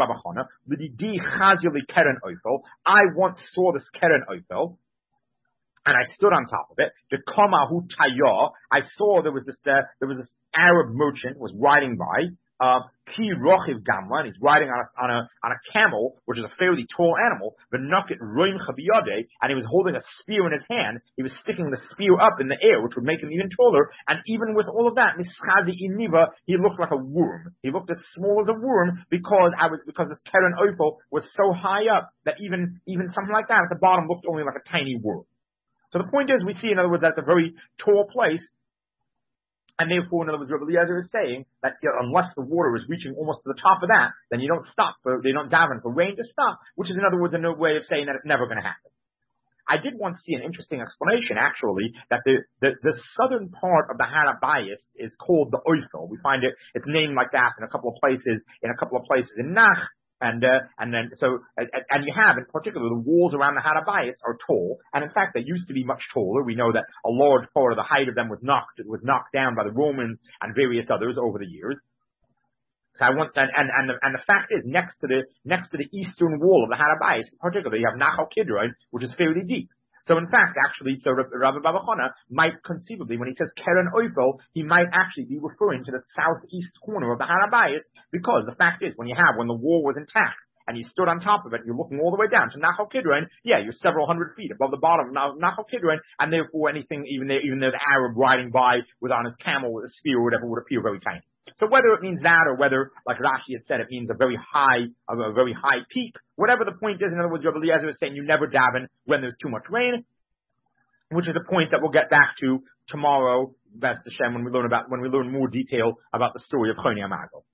once saw this Keren Oifel, and I stood on top of it. The Kamahu Tayah, I saw there was this, uh, there was this Arab merchant was riding by, uh, Ki Rochiv Gamla, and he's riding on a, on a, on a camel, which is a fairly tall animal, V'nakit Roim Chabiyade, and he was holding a spear in his hand. He was sticking the spear up in the air, which would make him even taller, and even with all of that, Mischazi Iniva, he looked like a worm. He looked as small as a worm, because I was, because this Keren Oifel was so high up, that even, even something like that at the bottom looked only like a tiny worm. So the point is, we see, in other words, that's a very tall place, and therefore, in other words, Rabbi Eliezer is saying that, you know, unless the water is reaching almost to the top of that, then you don't stop, for, they don't daven for rain to stop, which is, in other words, a way of saying that it's never going to happen. I did once see an interesting explanation, actually, that the, the, the southern part of the Har HaBayis is called the Oifel. We find it, it's named like that in a couple of places, in a couple of places in Nach. And, uh, and then, so, and, and you have, in particular, the walls around the Har HaBayis are tall, and in fact, they used to be much taller. We know that a large part of the height of them was knocked, was knocked down by the Romans and various others over the years. So I want, and, and, and the, and the fact is, next to the, next to the eastern wall of the Har HaBayis, particularly, you have Nachal Kidron, which is fairly deep. So in fact, actually, so Rabbi Baba Chana might conceivably, when he says Keren Oifel, he might actually be referring to the southeast corner of the Har HaBayis, because the fact is, when you have, when the wall was intact, and you stood on top of it, you're looking all the way down to Nachal Kidron, yeah, you're several hundred feet above the bottom of Nachal Kidron, and therefore anything, even there, even though the Arab riding by with on his camel with a spear or whatever would appear very tiny. So whether it means that or whether, like Rashi had said, it means a very high, a very high peak, whatever the point is, in other words, Rabbi Eliezer is saying you never daven when there's too much rain, which is a point that we'll get back to tomorrow, B'ez Hashem, when we learn about, when we learn more detail about the story of Choni HaMagal.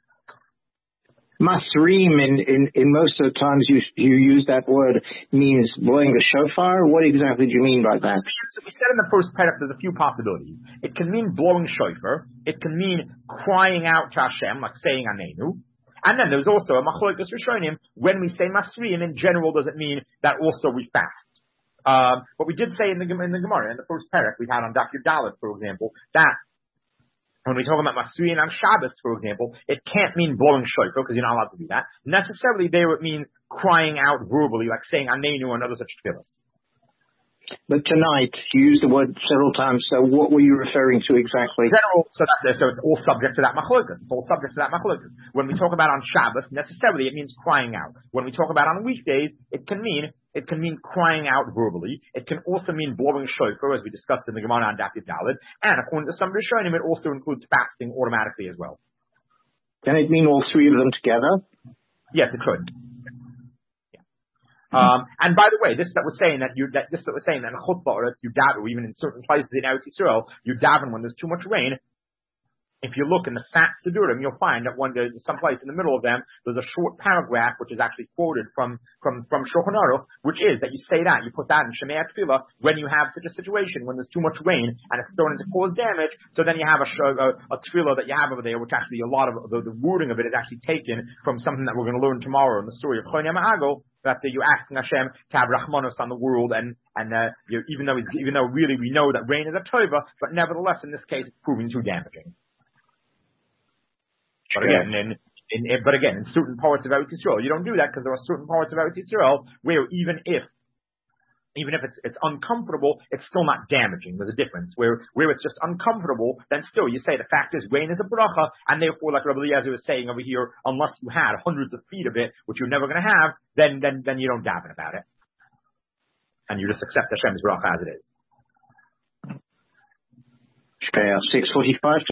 Masrim, in, in, in most of the times you, you use that word, means blowing a shofar. What exactly do you mean by that? So we said in the first paragraph, there's a few possibilities. It can mean blowing shofar. It can mean crying out to Hashem, like saying Anenu. And then there's also a machlokas rishonim. When we say Masrim, in general, does it mean that also we fast? Um, but we did say in the, in the Gemara, in the first parak we had on Daf Yud Dalet, for example, that when we talk about Masriyin on Shabbos, for example, it can't mean blowing shofar, because you're not allowed to do that. Necessarily there it means crying out verbally, like saying Aneinu and other such tefillas. But tonight, you used the word several times, so what were you referring to exactly? General, so, that, so it's all subject to that machlokas. It's all subject to that machlokas. When we talk about on Shabbos, necessarily it means crying out. When we talk about on weekdays, it can mean it can mean crying out verbally. It can also mean blowing shofar, as we discussed in the Gemara on Daf Yud Dalet. And according to some Rishonim, it also includes fasting automatically as well. Can it mean all three of them together? Yes, it could. Um, and by the way, this that was saying that you, that this that was saying that in Chutba, or you daven, or even in certain places in Eretz Yisrael, you daven when there's too much rain. If you look in the Fat Sidurim, you'll find that when there's someplace in the middle of them, there's a short paragraph which is actually quoted from from from Shulchan Aruch, which is that you say that, you put that in Shemei Tefillah when you have such a situation when there's too much rain and it's starting to cause damage. So then you have a a, a tefillah that you have over there, which actually a lot of the, the wording of it is actually taken from something that we're going to learn tomorrow in the story of Chonya Ma'agol. That you're asking Hashem to have Rachmanos on the world, and and uh, you, even though even though really we know that rain is a tova, but nevertheless in this case it's proving too damaging. But again, in, in, in but again, in certain parts of Eretz Yisrael, you don't do that because there are certain parts of Eretz Yisrael where even if even if it's it's uncomfortable, it's still not damaging. There's a difference. Where where it's just uncomfortable, then still you say the fact is rain is a bracha, and therefore, like Rabbi Eliezer was saying over here, unless you had hundreds of feet of it, which you're never going to have, then then then you don't daven about it, and you just accept Hashem's bracha as it is. Okay, six forty-five.